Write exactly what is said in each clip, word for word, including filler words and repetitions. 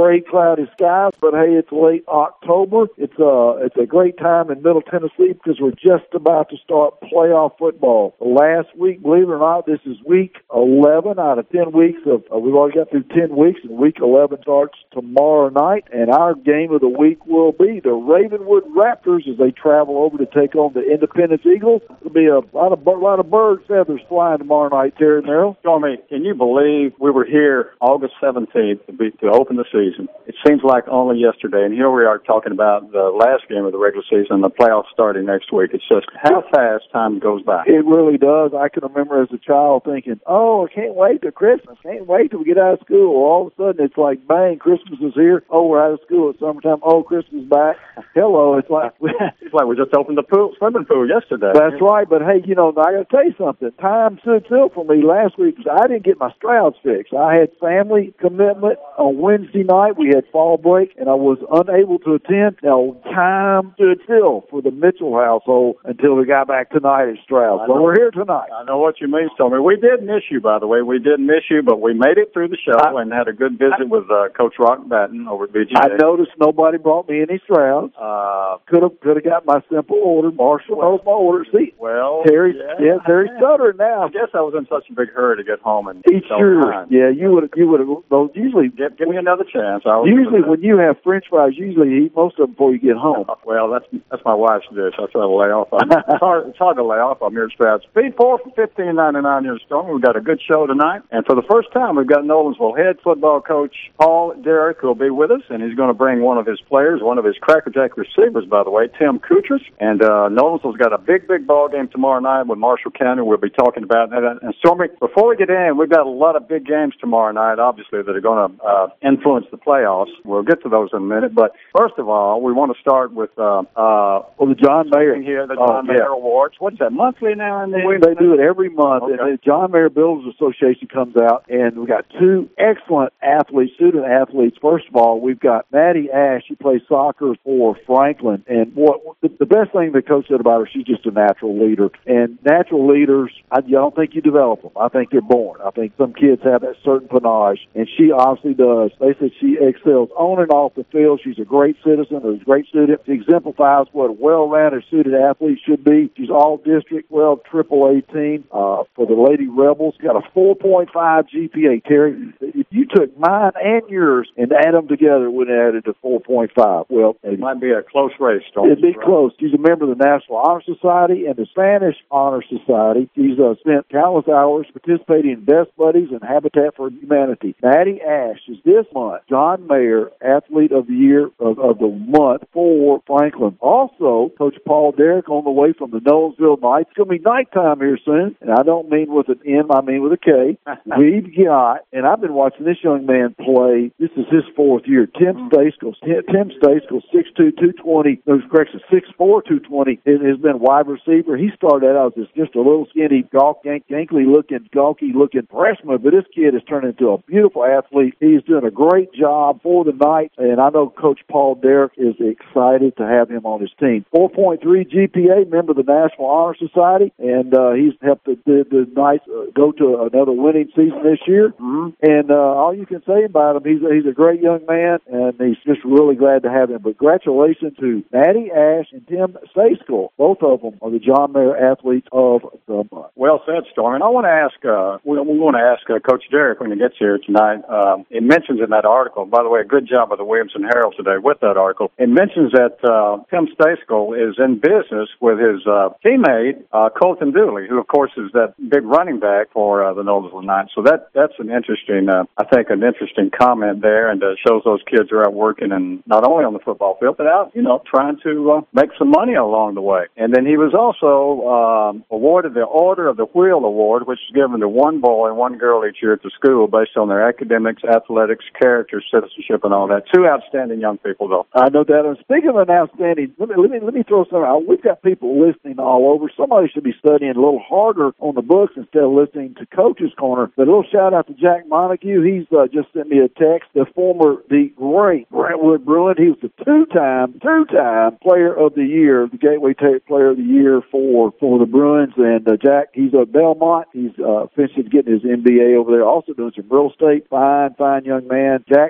gray, cloudy skies, but hey, it's late October. It's a, it's a great time in Middle Tennessee because we're just about to start playoff football. Last week, believe it or not, this is week eleven out of ten weeks of, uh, we've already got through ten weeks, and week eleven starts tomorrow night, and our game of the week will be the Ravenwood Raptors as they travel over to take on the Independence Eagles. There'll be a lot of, a lot of bird feathers flying tomorrow night, Terry Merrill. Stormy, can you believe we were here August seventeenth to, be, to open the season? It seems like only yesterday, and here we are talking about the last game of the regular season and the playoffs starting next week. It's just how fast time goes by. It really does. I can remember as a child thinking, oh, I can't wait till Christmas. Can't wait till we get out of school. All of a sudden, it's like, bang, Christmas is here. Oh, we're out of school. It's summertime. Oh, Christmas is back. Hello. It's like it's like we just opened the pool, swimming pool yesterday. That's right. But, hey, you know, I got to tell you something. Time stood still for me last week because I didn't get my Strouds fixed. I had family commitment on Wednesday night. We had fall break, and I was unable to attend. Now, time stood still for the Mitchell household until we got back tonight at Strouds. So we're here tonight. I know what you mean, Stormy. We did miss you, by the way. We did miss you, but we made it through the show I, and had a good visit I, with uh, Coach Rock Batten over at B G A. I noticed nobody brought me any Strouds. Uh, could have could have got my simple order. Marshall knows my order. See, well, Terry, yeah, yeah Terry's stuttering now. I guess I was in such a big hurry to get home and eat sure. Yeah, you would you would have. Usually, give, give me another chance. I usually, when you have French fries, usually you eat most of them before you get home. Well, that's that's my wife's dish. I try to lay off. It's hard, it's hard to lay off. I'm here at Strouds. Speed four for fifteen ninety-nine here in Stormy. We've got a good show tonight, and for the first time, we've got Nolensville head football coach Paul Derrick who will be with us, and he's going to bring one of his players, one of his crackerjack receivers, by the way, Tim Kutras. And uh, Nolensville's got a big, big ball game tomorrow night with Marshall County. We'll be talking about that. And Stormy, before we get in, we've got a lot of big games tomorrow night, obviously, that are going to uh, influence the playoffs. We'll get to those in a minute. But first of all, we want to start with uh, uh, well, the John Mayer here, the John oh, Mayer yeah. Awards. What's that, monthly now and then? They do it every month. Okay. And the John Mayer Builders Association comes out, and we've got two excellent athletes, student athletes. First of all, we've got Maddie Ash. She plays soccer for Franklin. And what the, the best thing the coach said about her, she's just a natural leader. And natural leaders, I, I don't think you develop them. I think they're born. I think some kids have that certain panache, and she obviously does. They said she excels on and off the field. She's a great citizen, a great student. She exemplifies what a well-rounded student athlete should be. She's all district, well, triple A team. Uh, for the Lady Rebels, got a four point five G P A. Terry, if you took mine and yours and add them together, it would have added to four point five. Well, it might be a close race, Stormy. It'd be right? close. She's a member of the National Honor Society and the Spanish Honor Society. She's uh, spent countless hours participating in Best Buddies and Habitat for Humanity. Maddie Ash is this month John Mayer Athlete of the Year of, of the month for Franklin. Also, Coach Paul Derrick on the way from the Nolensville Knights. It's going to be nighttime here soon, and I don't mean with an M, I mean with a K. We've got, and I've been watching this young man play. This is his fourth year. Tim Stacekel. Tim Stacekel, six two, two twenty. No, correction, six four, two twenty. It has been wide receiver. He started out as just a little skinny, gawk, yank, gankly-looking, gawky-looking freshman, but this kid has turned into a beautiful athlete. He's doing a great job for the Knights, and I know Coach Paul Derrick is excited to have him on his team. four point three G P A, member of the National Honor Society, and uh, he's helped the, the, the Knights uh, go to another winning season this year. Mm-hmm. And uh, all you can say about him, he's a, he's a great young man, and he's just really glad to have him. But congratulations to Maddie Ash and Tim Stacekel. Both of them are the John Mayer Athletes of the month. Well said, Storm. And I want to ask, uh, we, we want to ask uh, Coach Derrick when he gets here tonight. Um, it mentions in that article, by the way, a good job of the Williamson Herald today with that article. It mentions that uh, Tim Stacekel is in business with his uh, teammate, uh, Colton Dooley, who, of course, is that big running back for uh, the Nolensville Knights. So that that's an interesting, uh, I think, an interesting comment there, and uh, shows those kids are out working, and not only on the football field, but out, you know, trying to uh, make some money along the way. And then he was also um, awarded the Order of the Wheel Award, which is given to one boy and one girl each year at the school based on their academics, athletics, character, citizenship, and all that. Two outstanding young people, though. I know that. And speaking of an outstanding, let me, let me, let me throw something out. We've got people listening all over. Somebody should be studying a little harder on the books instead of listening to Coach's Corner. But a little shout out to Jack Montague. He's uh, just sent me a text. The former, the great Brentwood Bruin. He was the two-time, two-time player of the year, the Gateway Player of the Year for, for the Bruins. And uh, Jack, he's at Belmont. He's uh, finishing getting his M B A over there. Also doing some real estate. Fine, fine young man. Jack, you know you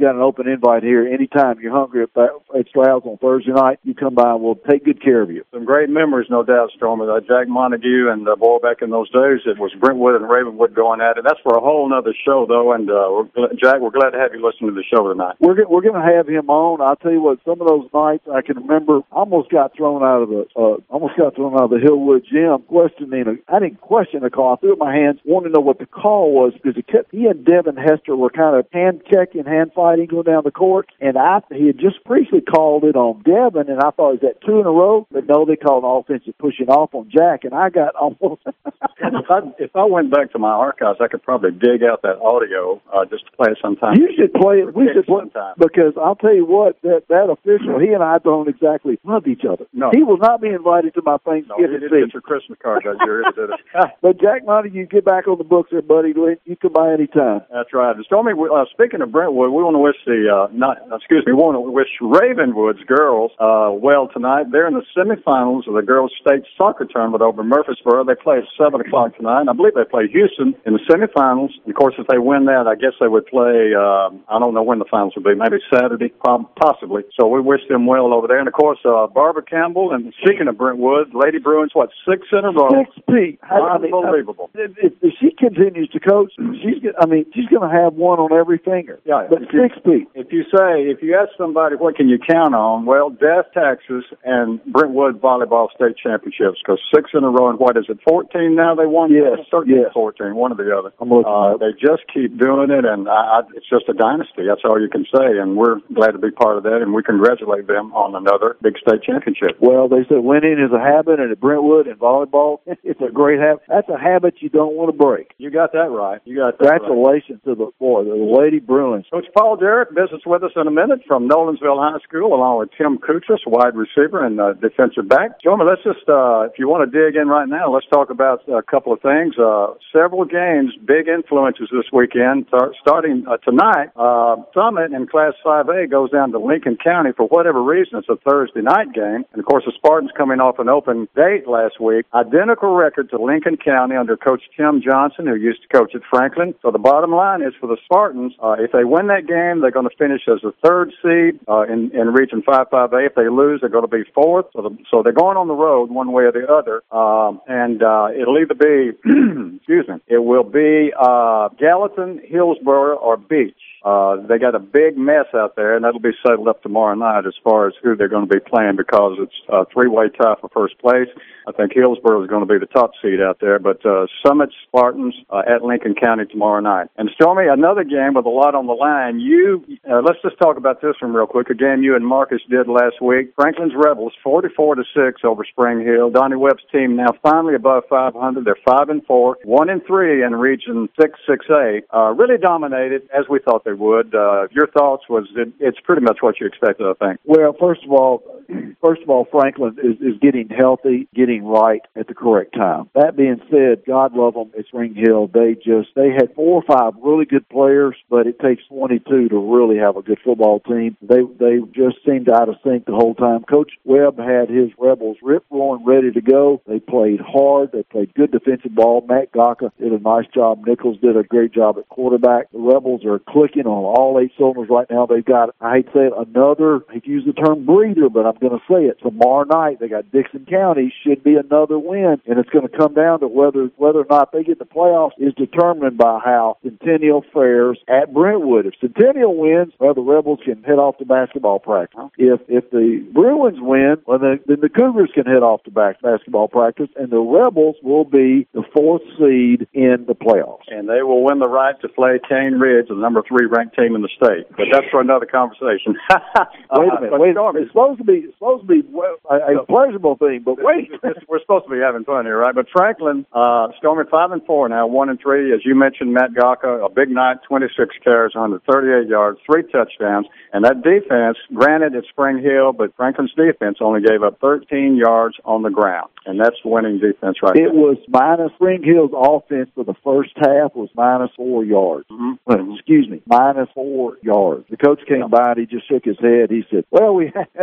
got an open invite here. Anytime you're hungry at, at Stroud's on Thursday night, you come by and we'll take good care of you. Some great memories, no doubt, Stormy. Uh, Jack Montague and uh, boy, back in those days, it was Brentwood and Ravenwood going at it. That's for a whole other show, though. And uh, we're glad, Jack, we're glad to have you listen to the show tonight. We're we're going to have him on. I'll tell you what, some of those nights I can remember, I almost got thrown out of the uh, almost got thrown out of the Hillwood gym. Questioning, I didn't question the call. I threw up my hands, wanted to know what the call was because he kept. He and Devin Hester were kind of hand checking, hand fighting, going down the court, and I he had just briefly called it on Devin, and I thought, is that two in a row? But no, they called an offensive pushing off on Jack, and I got almost. if, I, if I went back to my archives, I could probably dig out that audio uh, just to play it sometime. You should play it. We should play it because I'll tell you what, that that official, he and I don't exactly love each other. No, he will not be invited to my Thanksgiving. No, he didn't get your Christmas card that year. Did it? But Jack Montague, get back on the books there, buddy. You come by anytime. That's right. Stormy, uh, speaking of Brentwood, we want to wish the uh, not excuse me, we want to wish Ravenwood's girls uh, well tonight. They're in the semifinals of the girls' state soccer tournament over in Murfreesboro. They play at seven o'clock tonight. And I believe they play Houston in the semifinals. Of course, if they win that, I guess they would play. Uh, I don't know when the finals will be. Maybe Saturday, possibly. So we wish them well over there. And of course, uh, Barbara Campbell. And speaking of Brentwood, Lady Bruins, what six in a row? Six Pete. Unbelievable. I mean, if, if she continues to coach, she's. I mean, she's going to have one on every finger. Yeah. But six Pete. If you say, if you ask somebody, what can you count on? Well, death, taxes, and Brentwood volleyball state championships. Because six in a row, and what is it? Fourteen now they won. Yes. Thirteen, yes. fourteen, one or the other. I'm looking uh, they just keep doing it, and I, I, it's just a dynasty. That's all you can say. And we're glad to be part of that, and we congratulate them on another big state championship. Well, they said winning is a habit, and at Brentwood and volleyball, it's a great habit. That's a habit you don't want to break. You got that right. You got that Congratulations right. to the boy, the Lady Bruins. Coach Paul Derrick visits with us in a minute from Nolensville High School, along with Tim Kutras, wide receiver and uh, defensive back. Gentlemen, let's just, uh, if you want to dig in right now, let's talk about a couple of things. Uh, several games, big influences this weekend. Starting uh, tonight, uh, Summit in Class five A goes down to Lincoln County for whatever reason. It's a Thursday night game. And, of course, the Spartans coming off an open date last week. Identical record to Lincoln County under Coach Tim Johnson, who used to coach at Franklin. So the bottom line is for the Spartans, uh, if they win that game, they're going to finish as the third seed uh, in, in Region five five A. If they lose, they're going to be fourth. So, the, so they're going on the road one way or the other. Um, and uh, it'll either be, excuse me, it will be uh, Gallatin, Hillsboro, or Beach. Uh, they got a big mess out there, and that'll be settled up tomorrow night as far as who they're going to be playing because it's a three-way tie for first place. I think Hillsboro is going to be the top seed out there, but uh, Summit Spartans uh, at Lincoln County tomorrow night. And Stormy, another game with a lot on the line. You, uh, let's just talk about this one real quick. A game you and Marcus did last week. Franklin's Rebels, forty-four to six over Spring Hill. Donnie Webb's team now finally above five hundred. They're five and four, one and three in Region six six A. Uh, really dominated as we thought they would. Uh, your thoughts was it, it's pretty much what you expected, I think. Well, first of all, first of all, Franklin is, is getting healthy, getting right at the correct time. That being said, God love them at Spring Hill. They just they had four or five really good players, but it takes twenty-two to really have a good football team. They they just seemed out of sync the whole time. Coach Webb had his Rebels rip roaring, ready to go. They played hard. They played good defensive ball. Matt Gaka did a nice job. Nichols did a great job at quarterback. The Rebels are clicking on all eight cylinders right now. They've got, I hate to say it, another, I hate to use the term breather, but I'm going to say it. Tomorrow night, they got Dixon County, should be another win, and it's going to come down to whether whether or not they get the playoffs is determined by how Centennial fares at Brentwood. If Centennial wins, well, the Rebels can head off to basketball practice. If if the Bruins win, well, then, then the Cougars can head off to back basketball practice, and the Rebels will be the fourth seed in the playoffs. And they will win the right to play Cane Ridge, the number three ranked team in the state. But that's for another conversation. wait a minute. Uh, wait, it's supposed to be it's supposed to be well, a, a pleasurable thing, but wait. We're supposed to be having fun here, right? But Franklin, uh, Stormy five and four now, one and three. As you mentioned, Matt Gaka, a big night, twenty-six carries, one hundred thirty-eight yards, three touchdowns. And that defense, granted it's Spring Hill, but Franklin's defense only gave up thirteen yards on the ground. And that's winning defense right there. It was minus, Spring Hill's offense for the first half was minus four yards. Mm-hmm. Excuse me, minus four yards. The coach came yeah. by and he just shook his head. He said, well, we had a great first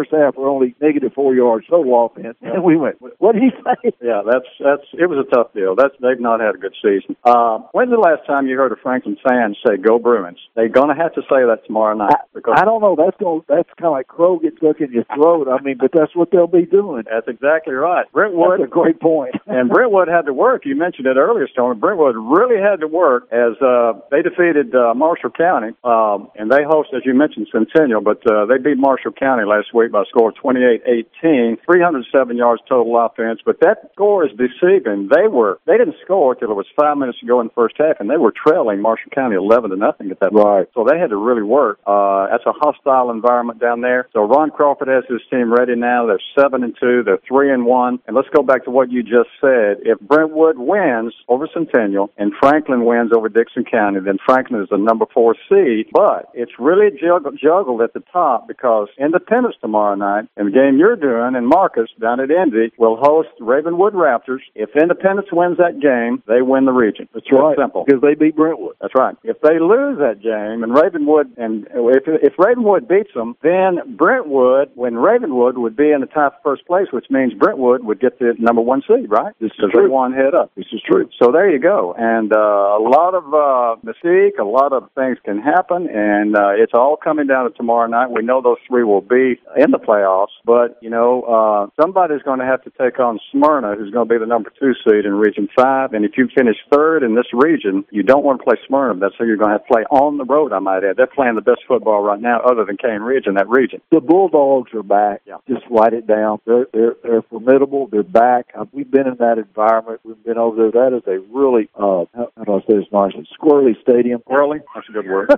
first half were only negative four yards total offense. And we went, what did he say? Yeah, that's, that's, it was a tough deal. That's, they've not had a good season. Uh, when's the last time you heard a Franklin fan say, go Bruins? They're going to have to say that tomorrow night. I, because I don't know. That's going, that's kind of like crow gets stuck in your throat. I mean, but that's what they'll be doing. That's exactly right. Brentwood. That's a great point. And Brentwood had to work. You mentioned it earlier, Stone. Brentwood really had to work as uh, they defeated uh, Marshall County, um, and they host, as you mentioned, Centennial, but uh, they beat Marshall County last week by a score of twenty-eight eighteen, three hundred seven yards total offense. But that score is deceiving. They were they didn't score till it was five minutes to go in the first half, and they were trailing Marshall County eleven to nothing at that point. Right. So they had to really work. Uh, that's a hostile environment down there. So Ron Crawford has his team ready now. They're seven and two. They're three and one. And let's go back to what you just said. If Brentwood wins over Centennial and Franklin wins over Dixon County, then Franklin is the number four seed. But it's really juggled, juggled at the top because Independence tomorrow night, and the game you're doing, and Marcus down at Indy will host Ravenwood Raptors. If Independence wins that game, they win the region. That's right. Simple. Because they beat Brentwood. That's right. If they lose that game and Ravenwood, and if if Ravenwood beats them, then Brentwood, when Ravenwood would be in the top first place, which means Brentwood would get the number one seed, right? This is Because true. they won head up. This is true. So there you go. And uh, a lot of uh, mystique, a lot of things can happen, and uh, it's all coming down to tomorrow night. We know those three will be in the playoffs, but, you know, uh, somebody's going to have to take on Smyrna, who's going to be the number two seed in Region five. And if you finish third in this region, you don't want to play Smyrna. That's who you're going to have to play on the road, I might add. They're playing the best football right now other than Cane Ridge in that region. The Bulldogs are back. Yeah. Just write it down. They're, they're, they're formidable. They're back. Uh, we've been in that environment. We've been over there. That is a really, uh, how, how do I say this nicely, squirrely stadium. Squirrely? That's a good word.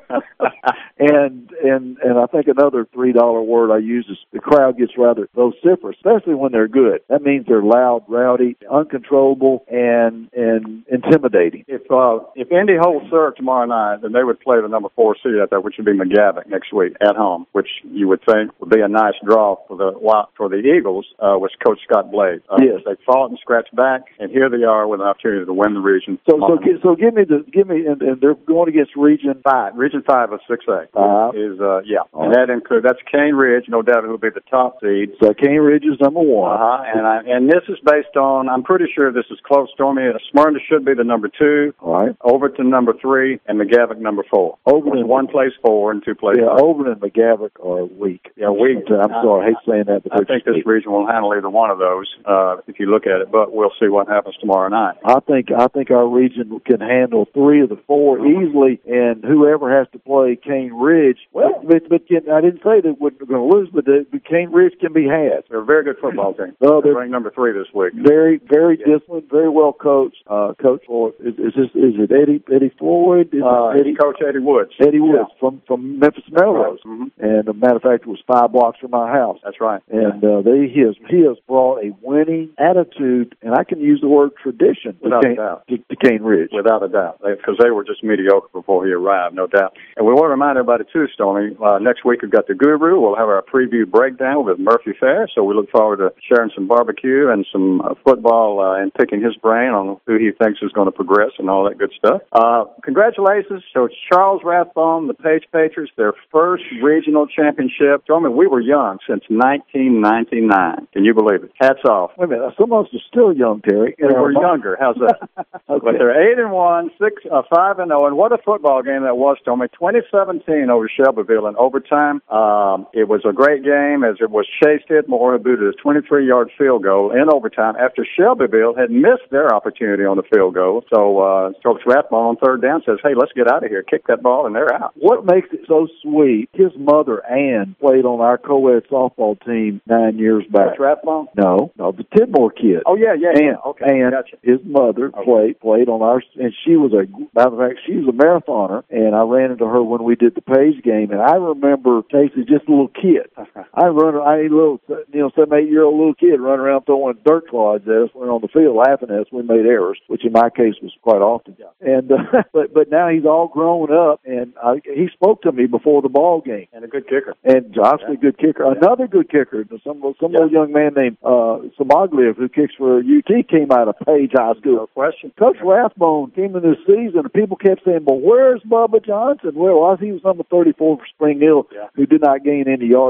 and and and I think another three dollar word I use is the crowd gets rather vociferous, especially when they're good. That means they're loud, rowdy, uncontrollable, and and intimidating. If uh, if Indy holds serve tomorrow night, then they would play the number four seed out there, which would be McGavock next week at home, which you would think would be a nice draw for the for the Eagles, uh, with Coach Scott Blade. Uh, yes, they fought and scratched back, and here they are with an opportunity to win the region. So so gi- so give me the give me and, and they're going against Region Five. Region Five of six A uh, is uh, yeah, and that includes that's Cane Ridge, no doubt it will be the top seed. So Cane Ridge is number one. Uh-huh. And I, and this is based on, I'm pretty sure this is close, Stormy. Smyrna should be the number two. All right. Overton number three, and McGavock number four. Overton one plays four and two plays yeah, five. Overton and McGavock are weak. Yeah, weak. I'm sorry, I hate saying that, but I think this weak. region will handle either one of those uh, if you look at it, but we'll see what happens tomorrow night. I think I think our region can handle three of the four easily, and whoever has to play Cane Ridge. Well, but, but can, I didn't say they we're going to lose, but the, the Cane Ridge can be had. They're a very good football team. Oh, they're they're ranked number three this week. Very, very yeah. disciplined, very well coached. Uh, Coach Floyd, is, is this is it Eddie Eddie Floyd? Is uh, it Eddie Coach Eddie Woods. Eddie Woods yeah. from from Memphis Melrose, mm-hmm. and a matter of fact, it was five blocks from my house. That's right. And uh, they he has he has brought a winning attitude, and I can use the word tradition Without to, Cane, a doubt. to, to Cane Ridge. Without a doubt, because they, they were just mediocre before he arrived, no doubt. And we want to remind everybody too, Stoney. Uh, next week we've got the Guru. We'll have our preview breakdown with Murphy Fair. So we look forward to sharing some barbecue and some uh, football uh, and picking his brain on who he thinks is going to progress and all that good stuff. Uh, congratulations. So it's Charles Rathbone, the Page Patriots, their first regional championship. I mean, we were young since nineteen ninety-nine. Can you believe it? Hats off. Wait a minute. Some of us are still young, Terry. We were younger. How's that? Okay. But they're eight and one, six, uh, five and zero, and what a football game that was, Tommy. twenty seventeen over Shelbyville in overtime. Um, it was a great game as it was Chase Hitmore who booted a twenty-three yard field goal in overtime after Shelbyville had missed their opportunity on the field goal. So uh, Coach Rathbone on third down says, "Hey, let's get out of here. Kick that ball," and they're out. What makes it so sweet? His mother Ann played on our co-ed softball team nine years back. Coach Rathbone? No, no, the Tidmore kid. Oh yeah, yeah, Ann, yeah. Okay, Ann, gotcha. His mother okay. played played on our, and she was a, matter of fact, she was a marathoner, and I ran into her when we did the Page game, and I remember Casey just a little kid. I run, I a little, you know, seven, eight year old little kid running around throwing dirt clods at us. We're on the field laughing at us. We made errors, which in my case was quite often. Yeah. And uh, but but now he's all grown up, and I, he spoke to me before the ball game. And a good kicker. And obviously a yeah. good kicker. Yeah. Another good kicker. Some some yeah. little young man named uh, Samagliev who kicks for U T came out of Page High School. No question. Coach Rathbone came in this season, and people kept saying, "Well, where's Bubba Johnson?" Well, he was number thirty-four for Spring Hill, yeah. who did not gain any yardage other than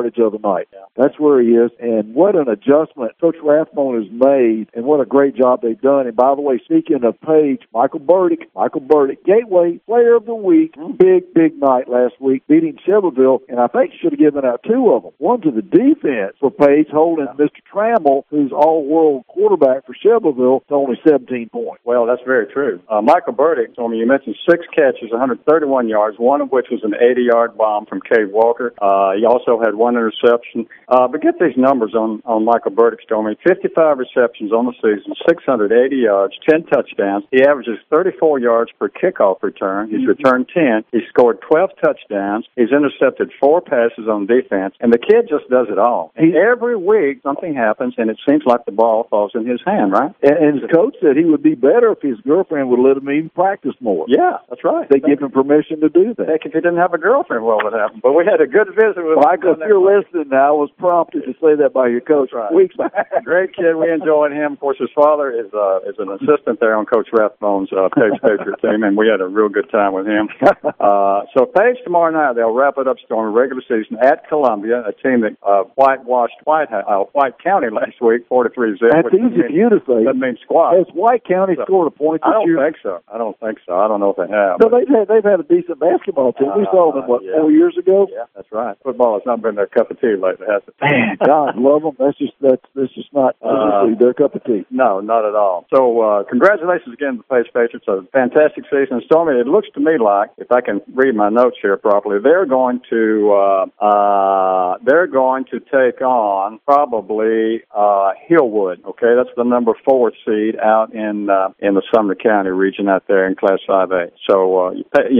tonight. Yeah. That's where he is, and what an adjustment Coach Rathbone has made, and what a great job they've done. And by the way, speaking of Page, Michael Burdick, Michael Burdick, Gateway Player of the Week, big, big night last week, beating Shelbyville, and I think should have given out two of them. One to the defense for Page, holding yeah. Mister Trammell, who's all-world quarterback for Shelbyville, to only seventeen points. Well, that's very true. Uh, Michael Burdick told me, you mentioned six catches, one hundred thirty-one yards, one of which was an eighty-yard bomb from Cade Walker. Uh, he also had one interception. Uh, but get these numbers on, on Michael Burdick's told me. fifty-five receptions on the season, six hundred eighty yards, ten touchdowns. He averages thirty-four yards per kickoff return. He's returned ten. He scored twelve touchdowns. He's intercepted four passes on defense. And the kid just does it all. He, every week something happens, and it seems like the ball falls in his hand, right? And, and his coach said he would be better if his girlfriend would let him even practice more. Yeah, that's right. They give him permission to do that. Heck, if he didn't have a girlfriend, what would happen? But we had a good visit with Michael. If you're listening now, I was prompted to say that by your coach right. weeks back. Great kid. We enjoyed him. Of course, his father is uh, is an assistant there on Coach Rathbone's uh, Page Patriot team, and we had a real good time with him. Uh, so Page tomorrow night, they'll wrap it up during regular season at Columbia, a team that uh, whitewashed White uh, White County last week, forty-three zip. That's easy for you to say. Doesn't mean squat. Has White County so, scored a point this I don't year? think so. I don't think so. I don't know if they have. No, they've had they've had a decent basketball team. We uh, saw them what yeah. four years ago. Yeah, that's right. Football has not been their cup of tea lately, has it? Man, God love them. That's just that's that's just not uh, their cup of tea. No, not at all. So uh, congratulations again to the Page Patriots. A fantastic season. Stormy, it looks to me like, if I can read my notes here properly, they're going to uh, uh, they're going to take on probably uh, Hillwood. Okay, that's the number four seed out in uh, in the Sumner County region out there in Class five A. So uh,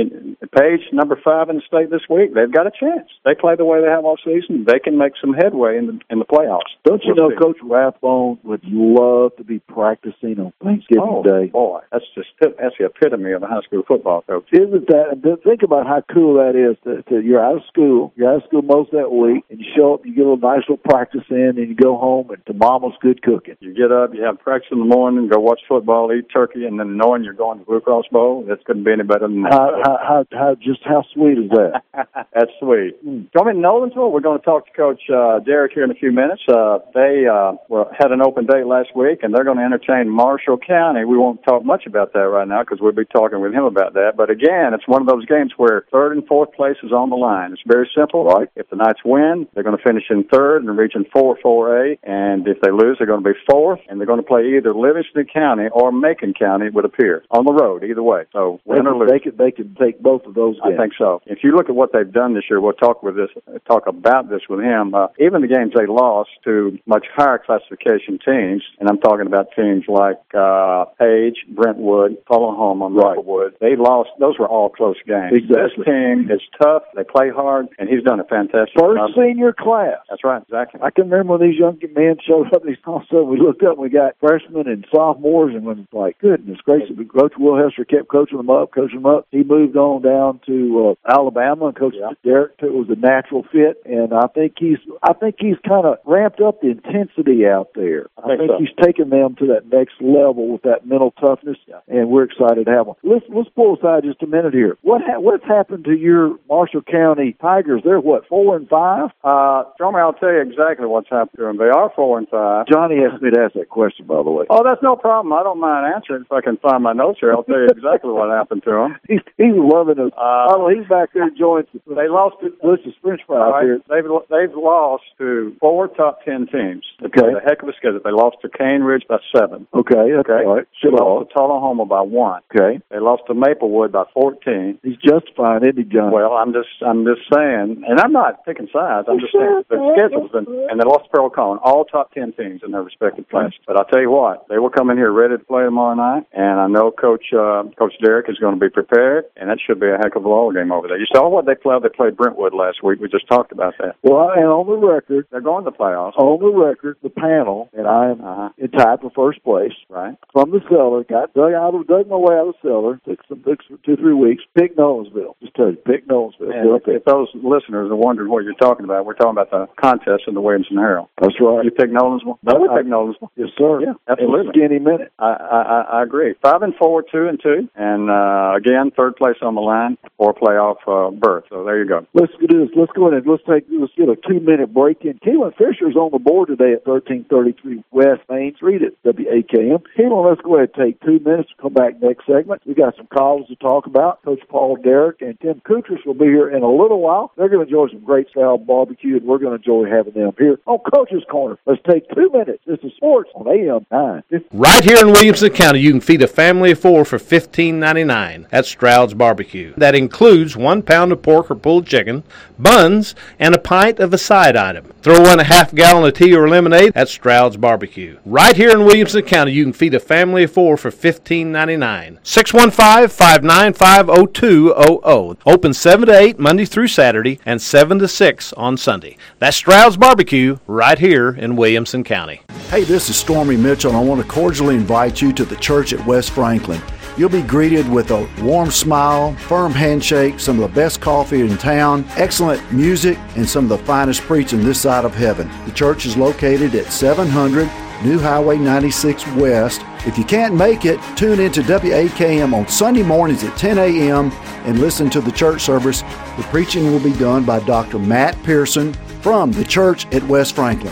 Page, number five in the state this week, they've got a chance. They play the way they have all season. They can make some headway in the in the playoffs. Don't you we'll know see. Coach Rathbone would love to be practicing on Thanksgiving oh, Day? Boy, that's just that's the epitome of a high school football coach. Isn't that? Think about how cool that is. To, to, you're out of school. You're out of school most of that week, and you show up. You get a nice little practice in, and you go home, and to Mama's good cooking. You get up, you have practice in the morning, go watch football, eat turkey, and then knowing you're going to Blue Cross Bowl, that couldn't be any better than that. How, how, how, how just how sweet is that? That's sweet. Mm. Coming to Nolensville, we're going to talk to Coach uh, Derek here in a few minutes. Uh, they uh, well, had an open day last week, and they're going to entertain Marshall County. We won't talk much about that right now because we'll be talking with him about that. But again, it's one of those games where third and fourth place is on the line. It's very simple, right? If the Knights win, they're going to finish in third in Region four, four A, and if they lose, they're going to be fourth, and they're going to play either Livingston County or Macon County, it would appear, on the road, either way. So win or lose. They could, they could take both of those games. I think so. If you look at what they've done this year, we'll talk with this, talk about this with him. Uh, even the games they lost to much higher classification teams, and I'm talking about teams like uh, Page, Brentwood, Tullahoma, Maplewood. They lost. Those were all close games. Exactly. This team is tough. They play hard, and he's done a fantastic First job. senior class. That's right. Exactly. I can remember when these young men showed up. These all of a sudden we looked up and we got freshmen and sophomores, and when it's like, goodness gracious, Coach Will Hester kept coaching them up, coaching them up. He moved on down to uh, Alabama, and Coach yeah. Derek it was a natural fit, and I think he's I think he's kind of ramped up the intensity out there. I, I think, think so. He's taken them to that next level with that mental toughness, yeah. and we're excited to have them. Let's let's pull aside just a minute here. What ha- what's happened to your Marshall County Tigers? They're what, four and five? Uh, Jeremy, I'll tell you exactly what's happened to them. They are four and five. Johnny asked me to ask that question, by the way. Oh, that's no problem. I don't mind answering. If I can find my notes here, I'll tell you exactly what happened to them. He's he's loving us. Uh, oh, he's back there enjoying. They lost to delicious French fries right. here. They've they've lost to four top ten teams. Okay, a heck of a schedule. They lost to Cane Ridge by seven. Okay, okay. All right. They lost to Tullahoma by one. Okay. They lost to Maplewood by fourteen. He's justifying, isn't he, John? Well, I'm just I'm just saying, and I'm not picking sides. I'm just saying the schedules, and, and they lost to Pearl Cohen, all top ten teams in their respective classes. But I'll tell you what, they will come in here ready to play tomorrow night, and I know Coach uh, Coach Derek is going to be prepared, and that should be a heck of a ball game over there. You saw what they played. They played Brentwood last week. We just talked about that. Well, and on the record, they're going to the playoffs. On the record, the panel, and I am uh-huh. in tied for first place. Right. From the cellar, got dug out of dug my way out of the cellar. Took some took some two three weeks. Pick Nolensville. Just tell you, pick Nolensville. And if, if those listeners are wondering what you're talking about, we're talking about the contest in the Williamson Herald. That's right. You pick Nolensville? No, we I, pick Nolensville. Yes, sir. Yeah, absolutely. Skinny minute. I, I I agree. Five and four, two and two, and uh, again, third place on the line for playoff uh, berth. So there you go. Let's do this. Let's go in and let's take let's get a quick two-minute break-in. Keelan Fisher's on the board today at thirteen thirty-three West Main Street at W A K M. Keelan, let's go ahead and take two minutes to come back next segment. We got some calls to talk about. Coach Paul Derrick and Tim Koutras will be here in a little while. They're going to enjoy some great style barbecue, and we're going to enjoy having them here on Coach's Corner. Let's take two minutes. This is Sports on A M nine fifty. Right here in Williamson County, you can feed a family of four for fifteen ninety-nine at Stroud's Barbecue. That includes one pound of pork or pulled chicken, buns, and a pint of a side item. Throw in a half gallon of tea or lemonade at Stroud's Barbecue. Right here in Williamson County, you can feed a family of four for fifteen ninety-nine. six one five, five nine five, zero two zero zero. Open seven to eight Monday through Saturday and seven to six on Sunday. That's Stroud's Barbecue right here in Williamson County. Hey, this is Stormy Mitchell, and I want to cordially invite you to the church at West Franklin. You'll be greeted with a warm smile, firm handshake, some of the best coffee in town, excellent music, and some of the finest preaching this side of heaven. The church is located at seven hundred New Highway ninety-six West. If you can't make it, tune into W A K M on Sunday mornings at ten a.m. and listen to the church service. The preaching will be done by Doctor Matt Pearson from the church at West Franklin.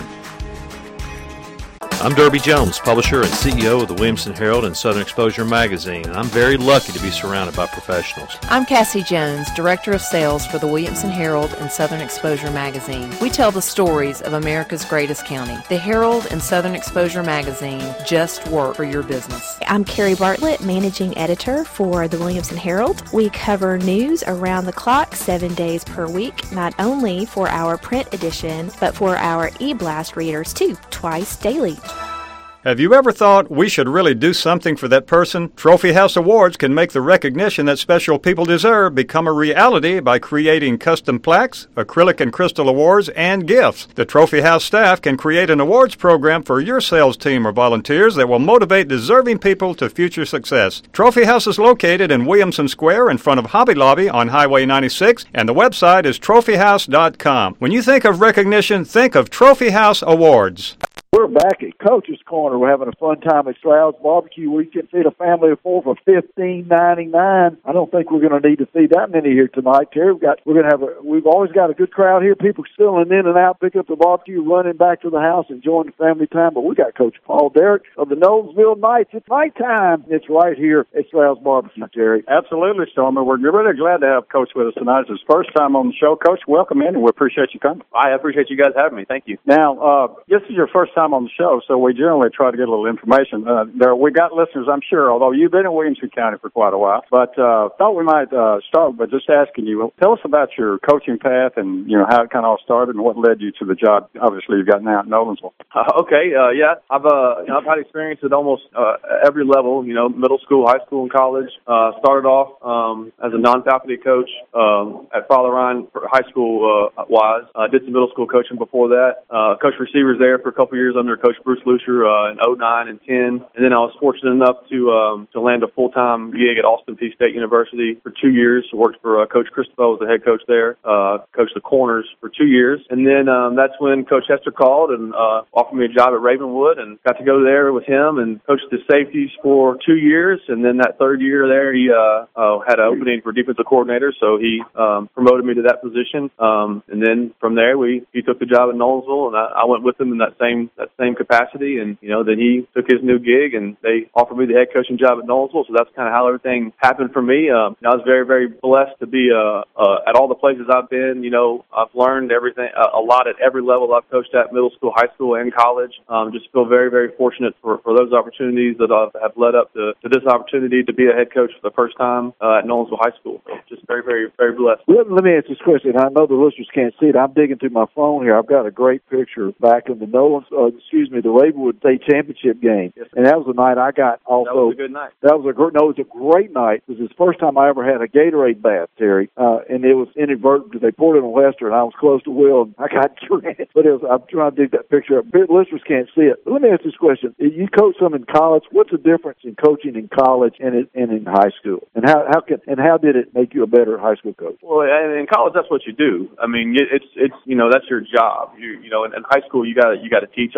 I'm Derby Jones, publisher and C E O of the Williamson Herald and Southern Exposure Magazine, and I'm very lucky to be surrounded by professionals. I'm Cassie Jones, Director of Sales for the Williamson Herald and Southern Exposure Magazine. We tell the stories of America's greatest county. The Herald and Southern Exposure Magazine just work for your business. I'm Carrie Bartlett, Managing Editor for the Williamson Herald. We cover news around the clock, seven days per week, not only for our print edition, but for our e-blast readers too, twice daily. Have you ever thought we should really do something for that person? Trophy House Awards can make the recognition that special people deserve become a reality by creating custom plaques, acrylic and crystal awards, and gifts. The Trophy House staff can create an awards program for your sales team or volunteers that will motivate deserving people to future success. Trophy House is located in Williamson Square in front of Hobby Lobby on Highway ninety-six, and the website is trophy house dot com. When you think of recognition, think of Trophy House Awards. We're back at Coach's Corner. We're having a fun time at Stroud's Barbecue where you can feed a family of four for fifteen ninety-nine. I don't think we're going to need to feed that many here tonight, Terry. We've got, we're going to have a, we've always got a good crowd here. People spilling in and out, picking up the barbecue, running back to the house, enjoying the family time. But we got Coach Paul Derrick of the Knowlesville Knights. It's nighttime. It's right here at Stroud's Barbecue, Terry. Absolutely, Stormy. We're really glad to have Coach with us tonight. It's his first time on the show. Coach, welcome in, and we appreciate you coming. I appreciate you guys having me. Thank you. Now, uh, this is your first time on the show, so we generally try to get a little information. Uh, there, we got listeners, I'm sure, although you've been in Williamson County for quite a while. But uh, thought we might uh, start by just asking you, tell us about your coaching path and you know how it kind of all started and what led you to the job. Obviously, you've got now at Nolensville. Uh, okay, uh, yeah, I've uh, you know, I've had experience at almost uh, every level. You know, middle school, high school, and college. Uh, started off um, as a non-faculty coach um, at Father Ryan for high school uh, wise. I uh, did some middle school coaching before that. Uh, coached receivers there for a couple years under Coach Bruce Lucier uh, in oh nine and ten, and then I was fortunate enough to um, to land a full-time gig at Austin Peay State University for two years. I worked for uh, Coach Cristobal as the head coach there, uh, coached the corners for two years, and then um, that's when Coach Hester called and uh, offered me a job at Ravenwood, and got to go there with him and coach the safeties for two years, and then that third year there, he uh, uh, had an opening for defensive coordinator, so he um, promoted me to that position, um, and then from there, we he took the job at Nolensville, and I, I went with him in that same that same capacity, and you know, then he took his new gig, and they offered me the head coaching job at Nolensville, so that's kind of how everything happened for me. Um, I was very, very blessed to be uh, uh, at all the places I've been. You know, I've learned everything, uh, a lot at every level I've coached at, middle school, high school, and college. Um, just feel very, very fortunate for, for those opportunities that I've, have led up to, to this opportunity to be a head coach for the first time uh, at Nolensville High School. So just very, very, very blessed. Let, let me ask this question. I know the listeners can't see it. I'm digging through my phone here. I've got a great picture back in the Nolens, uh, excuse me, the Ravenwood State Championship game. Yes, and that was the night I got also. That was a good night. That was a great, no, it was a great night. It was the first time I ever had a Gatorade bath, Terry. Uh, and it was inadvertent because they poured it on Lester, and I was close to Will, and I got drenched. But it was, I'm trying to dig that picture up. Listeners can't see it. But let me ask this question. You coach some in college. What's the difference in coaching in college and in, and in high school? And how, how can and how did it make you a better high school coach? Well, in college, that's what you do. I mean, it's it's you know that's your job. You you know, in, in high school, you got you got to teach all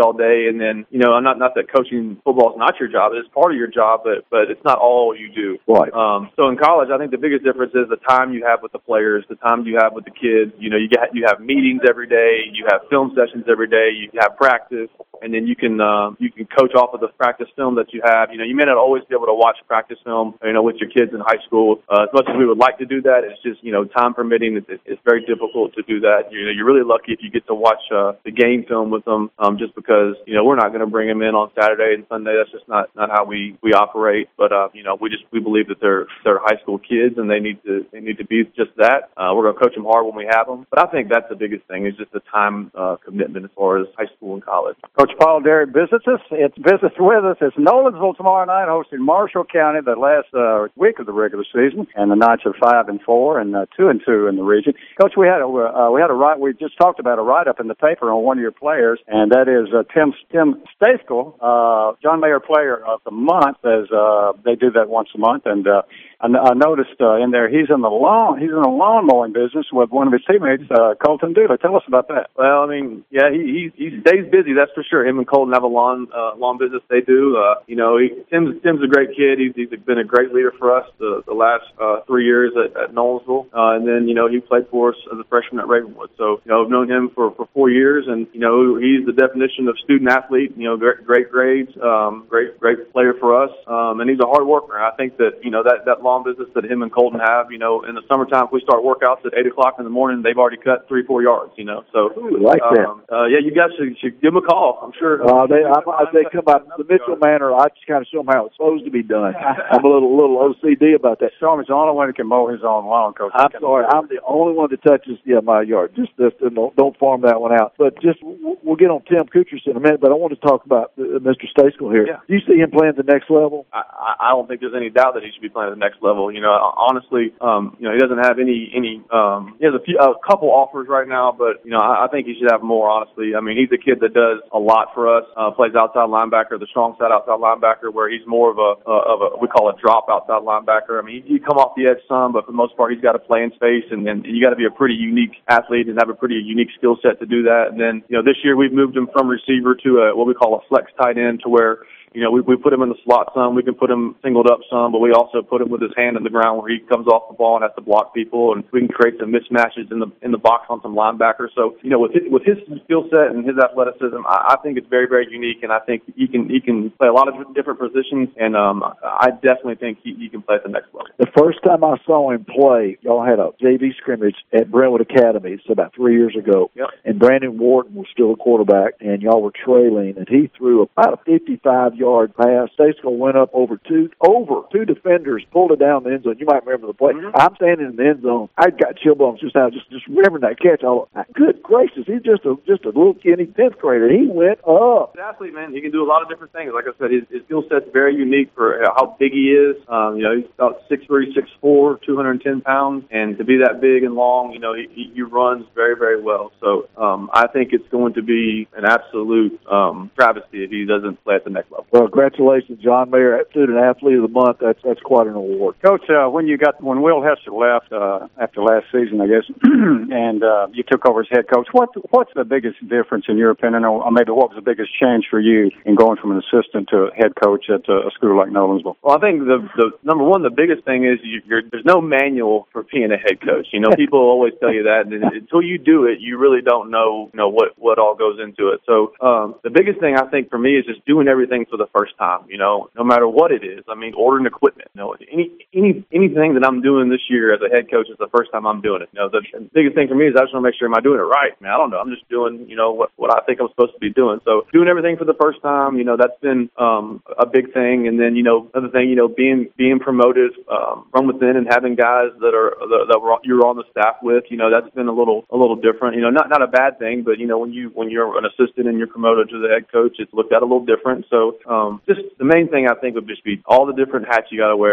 all day. And then, you know, I'm not, not that coaching football is not your job. It's part of your job, but, but it's not all you do. Right. Um, so in college, I think the biggest difference is the time you have with the players, the time you have with the kids. You know, you get, you have meetings every day, you have film sessions every day, you have practice, and then you can, uh, you can coach off of the practice film that you have. You know, you may not always be able to watch practice film, you know, with your kids in high school. Uh, as much as we would like to do that, it's just, you know, time permitting, it's, it's very difficult to do that. You know, you're really lucky if you get to watch uh, the game film with them, um, just because, you know, we're not going to bring them in on Saturday and Sunday. That's just not, not how we, we operate. But, uh, you know, we just, we believe that they're, they're high school kids and they need to, they need to be just that. Uh, we're going to coach them hard when we have them. But I think that's the biggest thing is just the time uh, commitment as far as high school and college. Coach Paul Derrick visits us. It's visits with us. It's Nolensville tomorrow night, hosting Marshall County the last uh, week of the regular season, and the Knights are five and four and uh, two and two in the region. Coach, we had a uh, we had a write. We just talked about a write up in the paper on one of your players, and that is uh, Tim Tim Stathel, uh, John Mayer Player of the Month, as uh, they do that once a month, and. Uh, I, I noticed uh, in there he's in the lawn he's in the lawn mowing business with one of his teammates, uh, Colton Dooley. Tell us about that. Well, I mean, yeah, he he, he stays busy. That's for sure. Him and Colton have a lawn uh, lawn business. They do. Uh, you know, he, Tim's Tim's a great kid. He's he's been a great leader for us the the last uh, three years at, at Nolensville, uh, and then you know he played for us as a freshman at Ravenwood. So you know I've known him for, for four years, and you know he's the definition of student athlete. You know, great, great grades, um, great great player for us, um, and he's a hard worker. And I think that you know that that lawn business that him and Colton have, you know, in the summertime, if we start workouts at eight o'clock in the morning, they've already cut three, four yards, you know. So, Ooh, like um, that. Uh, yeah, you guys should, should give them a call. I'm sure. Uh, they, I'm, I, they come out the Mitchell Manor. I just kind of show them how it's supposed to be done. I'm a little, little O C D about that. Show him he's the only one that can mow his own lawn, Coach. I'm sorry, I'm the only one that touches yeah my yard. Just, just don't, don't farm that one out. But just we'll get on Tim Kuchers in a minute. But I want to talk about uh, Mister Stathel here. Yeah. Do you see him playing the next level? I, I don't think there's any doubt that he should be playing at the next level. You know, honestly. Um, Um, you know, he doesn't have any, any, um, he has a few, a couple offers right now, but, you know, I, I think he should have more, honestly. I mean, he's a kid that does a lot for us, uh, plays outside linebacker, the strong side outside linebacker, where he's more of a, uh, of a, we call a drop outside linebacker. I mean, he, he come off the edge some, but for the most part, he's got to play in space, and, and you got to be a pretty unique athlete and have a pretty unique skill set to do that. And then, you know, this year we've moved him from receiver to a, what we call a flex tight end, to where, you know, we, we put him in the slot some, we can put him singled up some, but we also put him with his hand in the ground where he comes off the ball and has to block people, and we can create some mismatches in the in the box on some linebackers. So, you know, with his, with his skill set and his athleticism, I, I think it's very, very unique, and I think he can he can play a lot of different positions, and um, I definitely think he, he can play at the next level. The first time I saw him play, y'all had a J V scrimmage at Brentwood Academy, it's about three years ago, yep. and Brandon Wharton was still a quarterback, and y'all were trailing, and he threw about a fifty-five yard pass. Stathel went up over two over two defenders, pulled it down the end zone. You might remember the play. Mm-hmm. I'm standing in the end zone. I got chill bumps just now, just just remembering that catch. I good gracious, he's just a just a little skinny tenth grader. He went up. Athlete, man, he can do a lot of different things. Like I said, his, his skill set's very unique for how big he is. Um, you know, he's about six three, six four, two hundred ten pounds, and to be that big and long, you know, he, he, he runs very, very well. So um, I think it's going to be an absolute um, travesty if he doesn't play at the next level. Well, congratulations, John Mayer, Student Athlete of the Month. That's that's quite an award, Coach. Uh, when you got when Will Hester left uh, after last season, I guess, and uh, you took over as head coach, what what's the biggest difference in your opinion, or maybe what was the biggest change for you in going from an assistant to a head coach at a school like Nolensville? Well, I think the the number one, the biggest thing is you, you're, there's no manual for being a head coach. You know, people always tell you that, and until you do it, you really don't know, you know, what what all goes into it. So um, the biggest thing I think for me is just doing everything for the first time. You know, no matter what it is. I mean, ordering equipment. You know, any any anything that I'm doing this year as a head coach is the first time I'm doing it. You know, the, the biggest thing for me is I just want to make sure am I doing it right. I mean, I don't know. I'm just doing, you know, what what I think I'm supposed to be doing. So doing everything for the first time, you know, that's been um, a big thing. And then, you know, another thing, you know, being being promoted um, from within and having guys that are that, that were, you're on the staff with, you know, that's been a little a little different. You know, not not a bad thing, but you know, when you when you're an assistant and you're promoted to the head coach, it's looked at a little different. So um, just the main thing I think would just be all the different hats you got to wear. You know,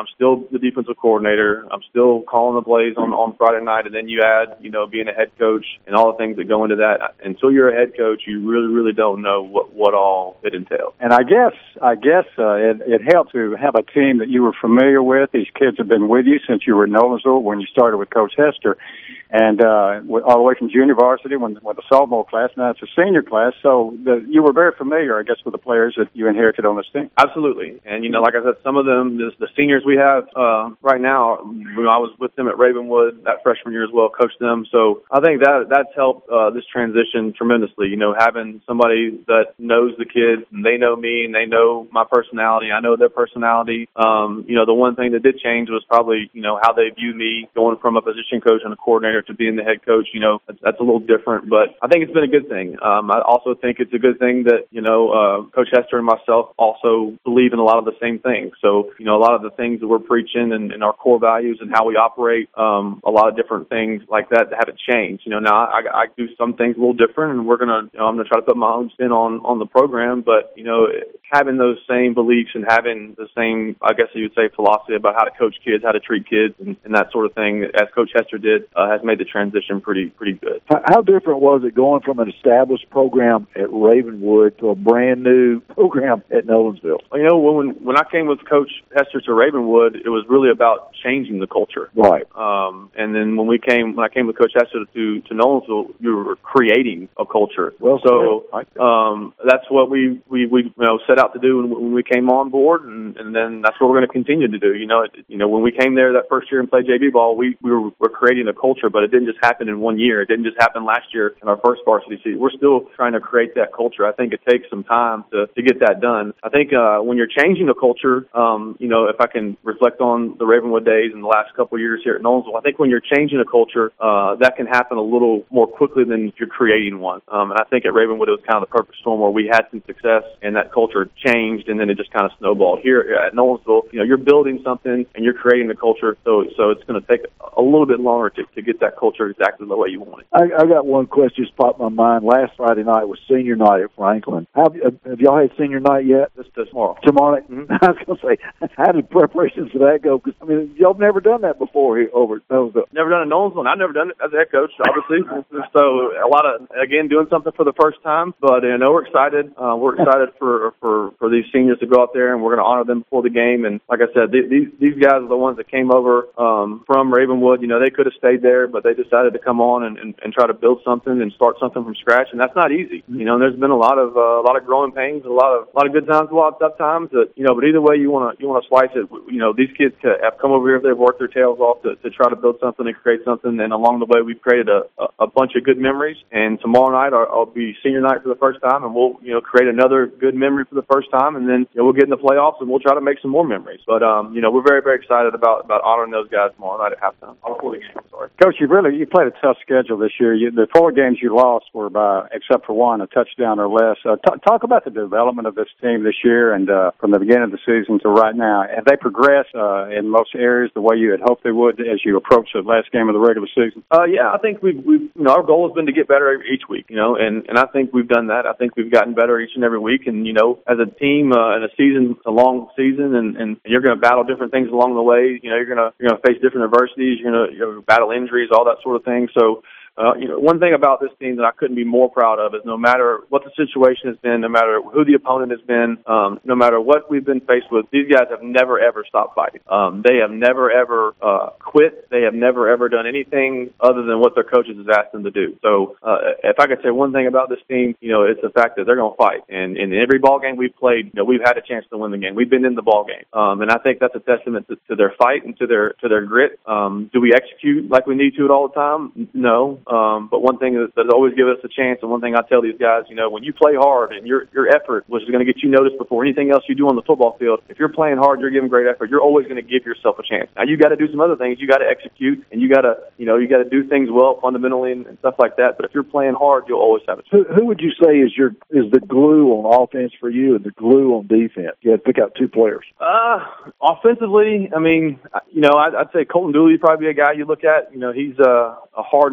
I'm still the defensive coordinator. I'm still calling the plays on, on Friday night. And then you add, you know, being a head coach and all the things that go into that. Until you're a head coach, you really, really don't know what, what all it entails. And I guess, I guess uh, it, it helped to have a team that you were familiar with. These kids have been with you since you were at Nolensville when you started with Coach Hester. And uh, all the way from junior varsity, when, when the sophomore class, now it's a senior class. So the, you were very familiar, I guess, with the players that you inherited on this team. Absolutely. And, you know, like I said, some of them, the, the seniors we have uh, right now, you know, I was with them at Ravenwood that freshman year as well, coached them. So I think that that's helped uh, this transition tremendously, you know, having somebody that knows the kids and they know me and they know my personality. I know their personality. Um, you know, the one thing that did change was probably, you know, how they view me going from a position coach and a coordinator to being the head coach. You know, that's, that's a little different, but I think it's been a good thing. Um, I also think it's a good thing that, you know, uh, Coach Hester and myself also believe in a lot of the same things. So, you know, a lot of the things that we're preaching and, and our core values and how we operate, um, a lot of different things like that haven't changed. You know, now I, I do some things a little different, and we're going to, you know, I'm going to try to put my own spin on, on the program, but, you know, having those same beliefs and having the same, I guess you would say, philosophy about how to coach kids, how to treat kids, and, and that sort of thing, as Coach Hester did, uh, has made the transition pretty pretty good. How different was it going from an established program at Ravenwood to a brand new program at Nolensville? Well, you know, when when I came with Coach Hester to Ravenwood, it was really about changing the culture. Right. Um, and then when we came, when I came with Coach Hester to to Nolensville, we were creating a culture. Well, so um, that's what we we we you know set out to do when, when we came on board, and, and then that's what we're going to continue to do. You know, it, you know, when we came there that first year and played J V ball, we we were, were creating a culture, but it didn't just happen in one year. It didn't just happen last year in our first varsity season. We're still trying to create that culture. I think it takes some time to, to get that done. I think uh, when you're changing a culture, um, you know, if I can reflect on the Ravenwood days and the last couple of years here at Nolensville, I think when you're changing a culture, uh, that can happen a little more quickly than if you're creating one. Um, and I think at Ravenwood it was kind of the perfect storm where we had some success and that culture changed, and then it just kind of snowballed. Here at Nolensville, you know, you're building something and you're creating the culture, so so it's going to take a little bit longer to, to get that culture exactly the way you want it. I, I got one question just popped in my mind. Last Friday night was senior night at Franklin. Have, have y'all had senior night yet? This is tomorrow. Tomorrow night? Mm-hmm. I was going to say, how did preparations for that go? Because, I mean, y'all have never done that before here over at Nolensville. Never done it at Nolensville. I've never done it as a head coach, obviously. So a lot of, again, doing something for the first time. But, you know, we're excited. Uh, we're excited for, for, for these seniors to go out there, and we're going to honor them before the game. And like I said, these, these guys are the ones that came over um, from Ravenwood. You know, they could have stayed there, but they decided to come on and, and, and try to build something and start something from scratch, and that's not easy. You know, there's been a lot of uh, a lot of growing pains, a lot of a lot of good times, a lot of tough times. That, you know, but either way you want to you want to slice it. You know, these kids have come over here, they've worked their tails off to, to try to build something and create something, and along the way we've created a, a, a bunch of good memories. And tomorrow night I'll, I'll be senior night for the first time, and we'll you know create another good memory for the first time, and then you know, we'll get in the playoffs and we'll try to make some more memories. But um, you know, we're very very excited about about honoring those guys tomorrow night at halftime. I'll before the game. I'm sorry, Coach. You really you played a tough schedule this year. You, the four games you lost were by, except for one, a touchdown or less. Uh, t- talk about the development of this team this year and uh, from the beginning of the season to right now. Have they progressed uh, in most areas the way you had hoped they would as you approach the last game of the regular season? Uh, yeah, I think we've, we've, you know, our goal has been to get better each week, you know, and, and I think we've done that. I think we've gotten better each and every week. And, you know, as a team, uh, in a season, a long season, and, and you're going to battle different things along the way. You know, you're going to, you're going to face different adversities. You're going to battle injuries, all that sort of thing. So, Uh, you know, one thing about this team that I couldn't be more proud of is no matter what the situation has been, no matter who the opponent has been, um, no matter what we've been faced with, these guys have never, ever stopped fighting. Um, they have never, ever uh, quit. They have never, ever done anything other than what their coaches has asked them to do. So uh, if I could say one thing about this team, you know, it's the fact that they're going to fight. And in every ball game we've played, you know, we've had a chance to win the game. We've been in the ball game. Um, and I think that's a testament to, to their fight and to their to their grit. Um, do we execute like we need to it all the time? No. Um, but one thing that, that always gives us a chance, and one thing I tell these guys, you know, when you play hard and your your effort was going to get you noticed before anything else you do on the football field, if you're playing hard, you're giving great effort, you're always going to give yourself a chance. Now, you got to do some other things. You got to execute, and you got to, you know, you got to do things well fundamentally and, and stuff like that. But if you're playing hard, you'll always have a chance. Who, who would you say is your is the glue on offense for you and the glue on defense? You had to pick out two players. Uh, offensively, I mean, you know, I'd, I'd say Colton Dooley would probably be a guy you look at. You know, he's a, a hard-nosed runner.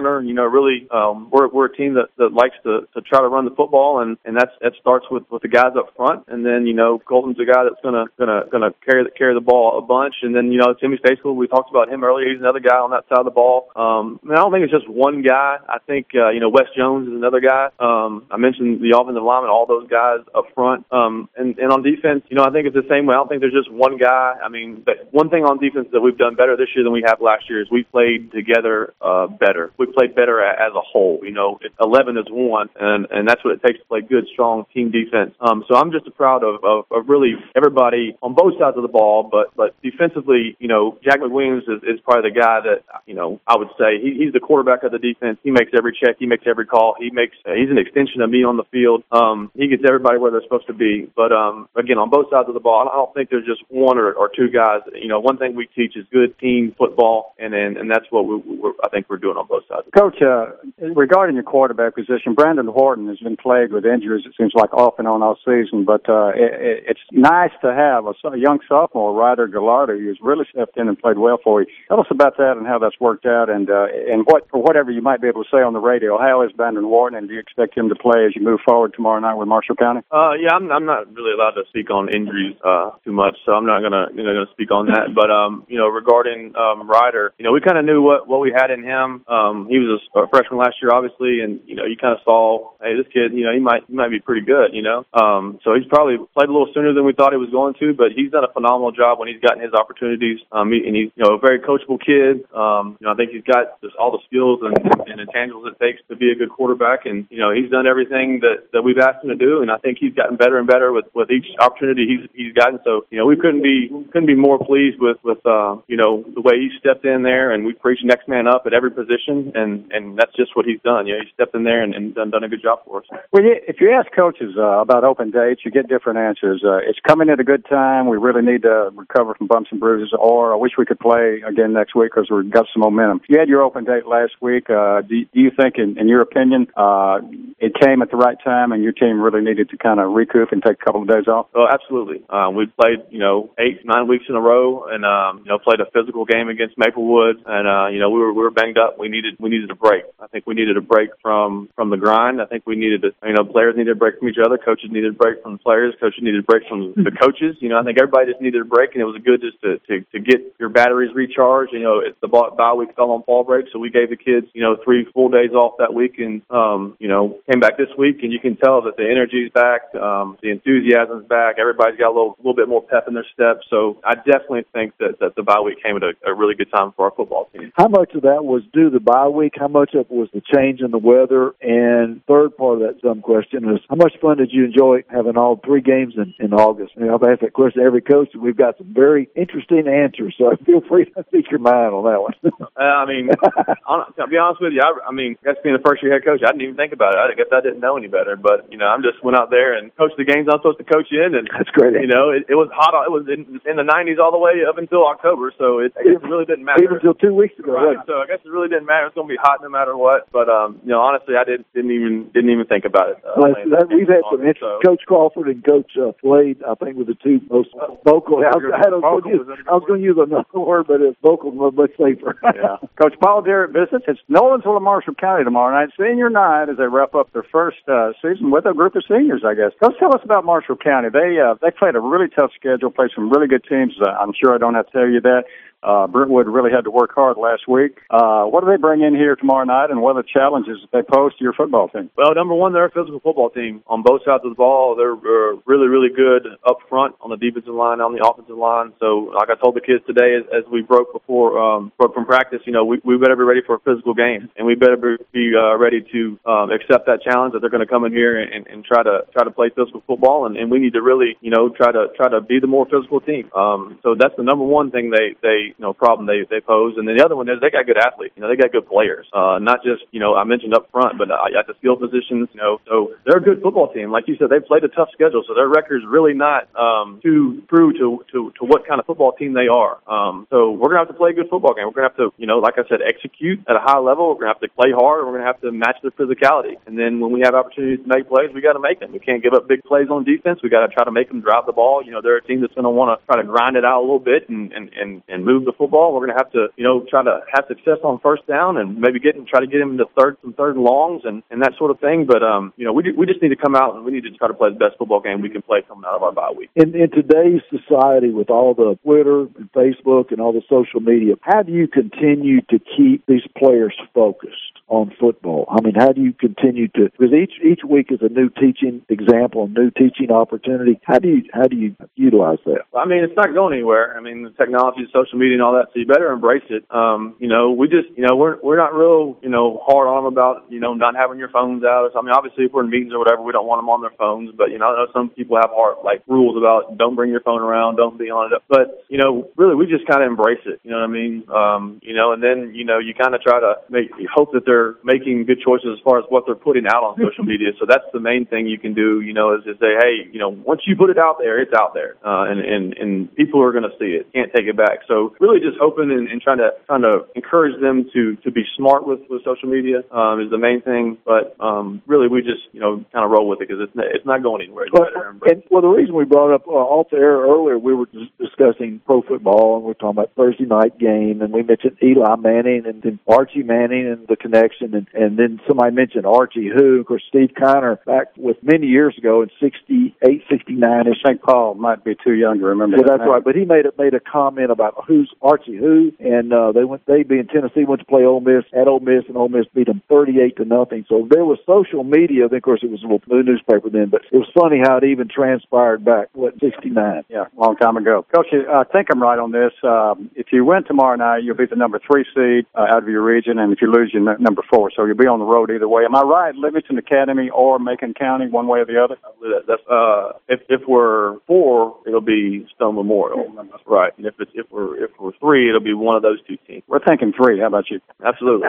runner. You know, really, um, we're we're a team that, that likes to, to try to run the football, and, and that's that starts with, with the guys up front, and then you know, Colton's a guy that's gonna gonna gonna carry the, carry the ball a bunch, and then you know, Timmy Stacey, we talked about him earlier. He's another guy on that side of the ball. Um, I, mean, I don't think it's just one guy. I think uh, you know, Wes Jones is another guy. Um, I mentioned the offensive lineman, all those guys up front, um, and and on defense, you know, I think it's the same way. I don't think there's just one guy. I mean, but one thing on defense that we've done better this year than we have last year is we played together uh, better. We played better as a whole. You know, eleven is one, and and that's what it takes to play good, strong team defense. Um, so I'm just proud of, of, of really everybody on both sides of the ball, but but defensively, you know, Jack McWilliams is, is probably the guy that, you know, I would say he, he's the quarterback of the defense. He makes every check. He makes every call. He makes uh, he's an extension of me on the field. Um, he gets everybody where they're supposed to be. But um, again, on both sides of the ball, I don't think there's just one or, or two guys. You know, one thing we teach is good team football, and and, and that's what we, we're, I think we're doing on both sides. Coach, uh, regarding your quarterback position, Brandon Horton has been plagued with injuries, it seems like, off and on all season, but uh, it, it's nice to have a, a young sophomore, Ryder Gallardo, who's really stepped in and played well for you. Tell us about that and how that's worked out, and uh, and what or whatever you might be able to say on the radio. How is Brandon Horton, and do you expect him to play as you move forward tomorrow night with Marshall County? Uh, yeah, I'm, I'm not really allowed to speak on injuries uh, too much, so I'm not gonna you know gonna speak on that. But um, you know, regarding um, Ryder, you know, we kind of knew what, what we had in him. Um, he was a, a freshman last year, obviously, and you know, you kind of saw, hey, this kid, you know, he might he might be pretty good, you know. Um, so he's probably played a little sooner than we thought he was going to, but he's done a phenomenal job when he's gotten his opportunities. Um, he, and he's you know a very coachable kid. Um, you know, I think he's got just all the skills and, and intangibles it takes to be a good quarterback, and you know, he's done everything that, that we've asked him to do, and I think he's gotten better and better with, with each opportunity he's he's gotten. So you know, we couldn't be couldn't be more pleased with with uh, you know the way he stepped in there, and we preach next man up at every position, and, and that's just what he's done. You know, he stepped in there and, and done, done a good job for us. Well, if you ask coaches uh, about open dates, you get different answers. Uh, it's coming at a good time. We really need to recover from bumps and bruises, or I wish we could play again next week because we've got some momentum. You had your open date last week. Uh, do, do you think, in, in your opinion, uh, it came at the right time and your team really needed to kind of recoup and take a couple of days off? Oh, absolutely. Um, we played, you know, eight, nine weeks in a row, and um, you know, played a physical game against Maplewood, and uh, you know, we were we were banged up. We needed we needed a break. I think we needed a break from from the grind. I think we needed to, you know, players needed a break from each other. Coaches needed a break from the players. Coaches needed a break from the coaches. You know, I think everybody just needed a break, and it was good just to to, to get your batteries recharged. You know, it's the bye week fell on fall break, so we gave the kids, you know, three full days off that week, and um, you know, came back this week, and you can tell that the energy's back, um, the enthusiasm's back. Everybody's got a little little bit more pep in their step. So I definitely think that, that the bye week came at a, a really good time for our football team. How much of that was due to the bye week? How much of it was the change in the weather? And third part of that dumb question is, how much fun did you enjoy having all three games in, in August? I mean, I've asked that question to every coach, and we've got some very interesting answers, so feel free to speak your mind on that one. uh, I mean, to be honest with you, I, I mean, I guess being the first-year head coach, I didn't even think about it. I guess I didn't know any better, but, you know, I just went out there and coached the games I'm supposed to coach in, and, that's great. You know, it, it was hot. It was in, in the nineties all the way up until October, so it, I guess it really didn't matter. Even until two weeks ago, right? Right. So I guess it really didn't matter. It's going to be hot no matter what, but, um, you know, honestly, I didn't, didn't even didn't even think about it. Uh, well, that, we've had some interest. So. Coach Crawford and Coach uh, Slade, I think, were the two most vocal. I was, I was going to use another word, but it's vocal much safer. Yeah. Coach Paul Derrick visits. It's Nolensville and Marshall County tomorrow night, senior night, as they wrap up their first uh, season with a group of seniors, I guess. Coach, tell us about Marshall County. They uh, they played a really tough schedule, played some really good teams. Uh, I'm sure I don't have to tell you that. Uh, Brentwood really had to work hard last week. Uh, what do they bring in here tomorrow night, and what are the challenges that they pose to your football team? Well, number one, they're a physical football team on both sides of the ball. They're uh, really, really good up front on the defensive line, on the offensive line. So, like I told the kids today, as, as we broke before, um, broke from practice, you know, we, we better be ready for a physical game, and we better be, be uh, ready to um, accept that challenge that they're going to come in here and, and try to try to play physical football. And, and we need to really, you know, try to try to be the more physical team. Um, so that's the number one thing they, they you know, problem they. they pose. And then the other one is they got good athletes. You know, they got good players. Uh, not just, you know, I mentioned up front, but uh, at the skill positions, you know, so they're a good football team. Like you said, they've played a tough schedule, so their record's really not um, too true to, to, to what kind of football team they are. Um, so we're going to have to play a good football game. We're going to have to, you know, like I said, execute at a high level. We're going to have to play hard. We're going to have to match their physicality. And then when we have opportunities to make plays, we got to make them. We can't give up big plays on defense. We got to try to make them drive the ball. You know, they're a team that's going to want to try to grind it out a little bit and, and, and, and move move the football. We're going to have to, you know, try to have success on first down and maybe get and try to get him into third, some third and longs and, and that sort of thing. But, um, you know, we we just need to come out and we need to try to play the best football game we can play coming out of our bye week. In, in today's society, with all the Twitter and Facebook and all the social media, how do you continue to keep these players focused on football? I mean, how do you continue to, because each each week is a new teaching example, a new teaching opportunity. How do you how do you utilize that? I mean, it's not going anywhere. I mean, the technology, social media, and all that. So you better embrace it. Um, you know, we just, you know, we're we're not real, you know, hard on them about, you know, not having your phones out. I mean, obviously, if we're in meetings or whatever, we don't want them on their phones. But you know, I know some people have hard like rules about don't bring your phone around, don't be on it. But you know, really, we just kind of embrace it. You know what I mean? Um, you know, and then you know, you kind of try to make hope that they're making good choices as far as what they're putting out on social media. So that's the main thing you can do, you know, is to say, hey, you know, once you put it out there, it's out there. Uh, and, and, and people are going to see it. Can't take it back. So really just hoping and, and trying to trying to encourage them to, to be smart with, with social media um, is the main thing. But um, really we just, you know, kind of roll with it because it's, it's not going anywhere. Well, and, well, the reason we brought up uh, off the air earlier, we were just discussing pro football and we we're talking about Thursday night game and we mentioned Eli Manning and then Archie Manning and the connection and, and then somebody mentioned Archie who, of course, Steve Kiner back with many years ago in sixty-eight, sixty-nine. I think Paul might be too young to remember yeah, that. That's right. But he made a, made a comment about who's Archie who, and uh, they went. They being Tennessee went to play Ole Miss at Ole Miss, and Ole Miss beat them thirty-eight to nothing. So there was social media. Then, of course, it was a little new newspaper then, but it was funny how it even transpired back what sixty-nine. Yeah, a long time ago. Coach, I think I'm right on this. Um, if you win tomorrow night, you'll be the number three seed uh, out of your region, and if you lose, you're n- number four. So you'll be on the road either way. Am I right? Livingston Academy or Macon County, one way or the other? That's uh, if if we're four, it'll be Stone Memorial. That's right. And if it's if we're if we're three, it'll be one of those two teams. We're thinking three. How about you? Absolutely.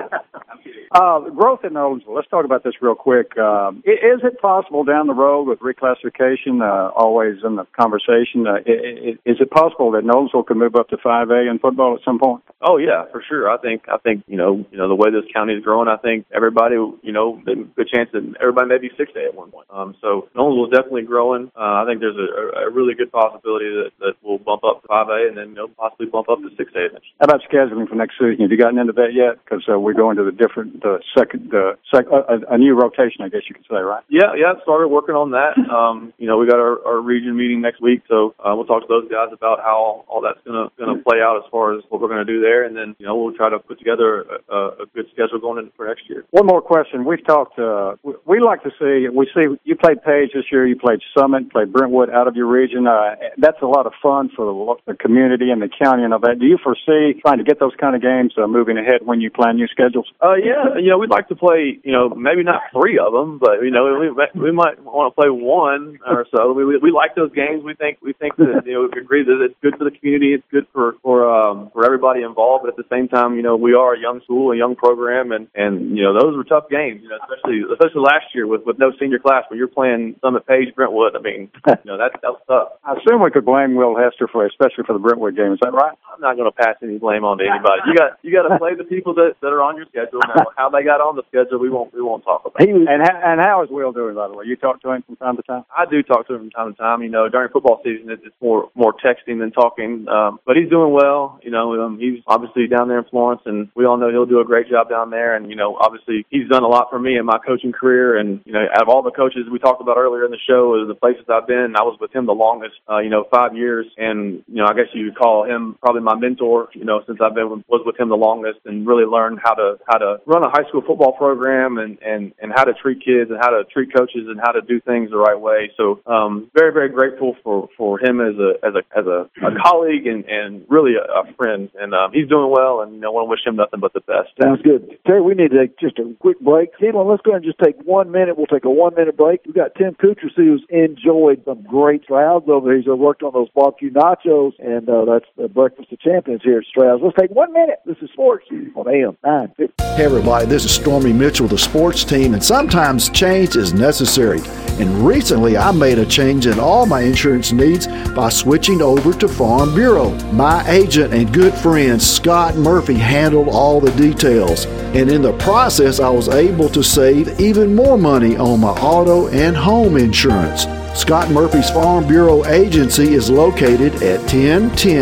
uh, growth in Nolensville. Let's talk about this real quick. Uh, is it possible down the road with reclassification, uh, always in the conversation, uh, is it possible that Nolensville could move up to five A in football at some point? Oh yeah, for sure. I think I think you know you know the way this county is growing, I think everybody you know good chance that everybody may be six A at one point. Um, so Nolensville is definitely growing. Uh, I think there's a, a really good possibility that, that we'll bump up to five A and then you know possibly bump up to six A eventually. How about scheduling for next season? Have you gotten into that yet? Because uh, we're going to the different the second the sec, uh, a, a new rotation, I guess you could say, right? Yeah, yeah. Started working on that. Um, you know, we got our, our region meeting next week, so uh, we'll talk to those guys about how all that's gonna gonna play out as far as what we're gonna do there, and then you know we'll try to put together a, a good schedule going into for next year. One more question. We've talked. Uh, we like to see. We see you played Page this year. You played Summit. Played Brentwood out of your region. Uh, that's a lot of fun for the, the community and the county and all that. Do you foresee trying to get those kind of games uh, moving ahead when you plan new schedules? Uh, yeah. You know, we'd like to play. You know, maybe not three of them, but you know, we we might want to play one or so. We we, we like those games. We think we think that you know we agree that it's good for the community. It's good for for um, for everybody involved. But at the same time, you know, we are a young school, a young program, and and you know those were tough games. You know, especially especially last year with, with no senior class when you're playing Summit, Page, Brentwood. I mean, you know that that was tough. I assume we could blame Will Hester for, especially for the Brentwood game. Is that right? I'm not going to pass any blame on to anybody. You got you got to play the people that, that are on your schedule. Now, how they got on the schedule, we won't we won't talk about. He was, and how, and how is Will doing, by the way? You talk to him from time to time? I do talk to him from time to time. You know, during football season, it's more more texting than talking. Um, but he's doing well. You know, um, he's obviously down there in Florence, and we all know he'll do a great job down there. And you know, obviously, he's done a lot for me in my coaching career. And you know, out of all the coaches we talked about earlier in the show, the places I've been, I was with him the longest. Uh, you know, five years, and you know, I guess you could call him probably my mentor. You know, since I've been with, was with him the longest, and really learned how to how to run a high school football program, and and and how to treat kids, and how to treat coaches, and how to do things the right way. So, um, very very grateful for, for him as a as a as a, a colleague, and, and really a, a friend. And um, he's doing well, and you know, I want to wish him nothing but the best. Sounds good, Terry. We need to take just a quick break. Anyone, let's go ahead and just take one minute. We'll take a one minute break. We've got Tim Kuchers, who's enjoyed some great Strouds over here. He's worked on those barbecue nachos, and uh, that's the Breakfast of Champions here at Strouds. Let's take one minute. This is Sports on A M nine fifty. Hey everybody, this is Stormy Mitchell, the sports team, and sometimes change is necessary. And recently I made a change in all my insurance needs by switching over to Farm Bureau. My agent and good friend Scott Murphy handled all the details. And in the process, I was able to save even more money on my auto and home insurance. Scott Murphy's Farm Bureau agency is located at ten ten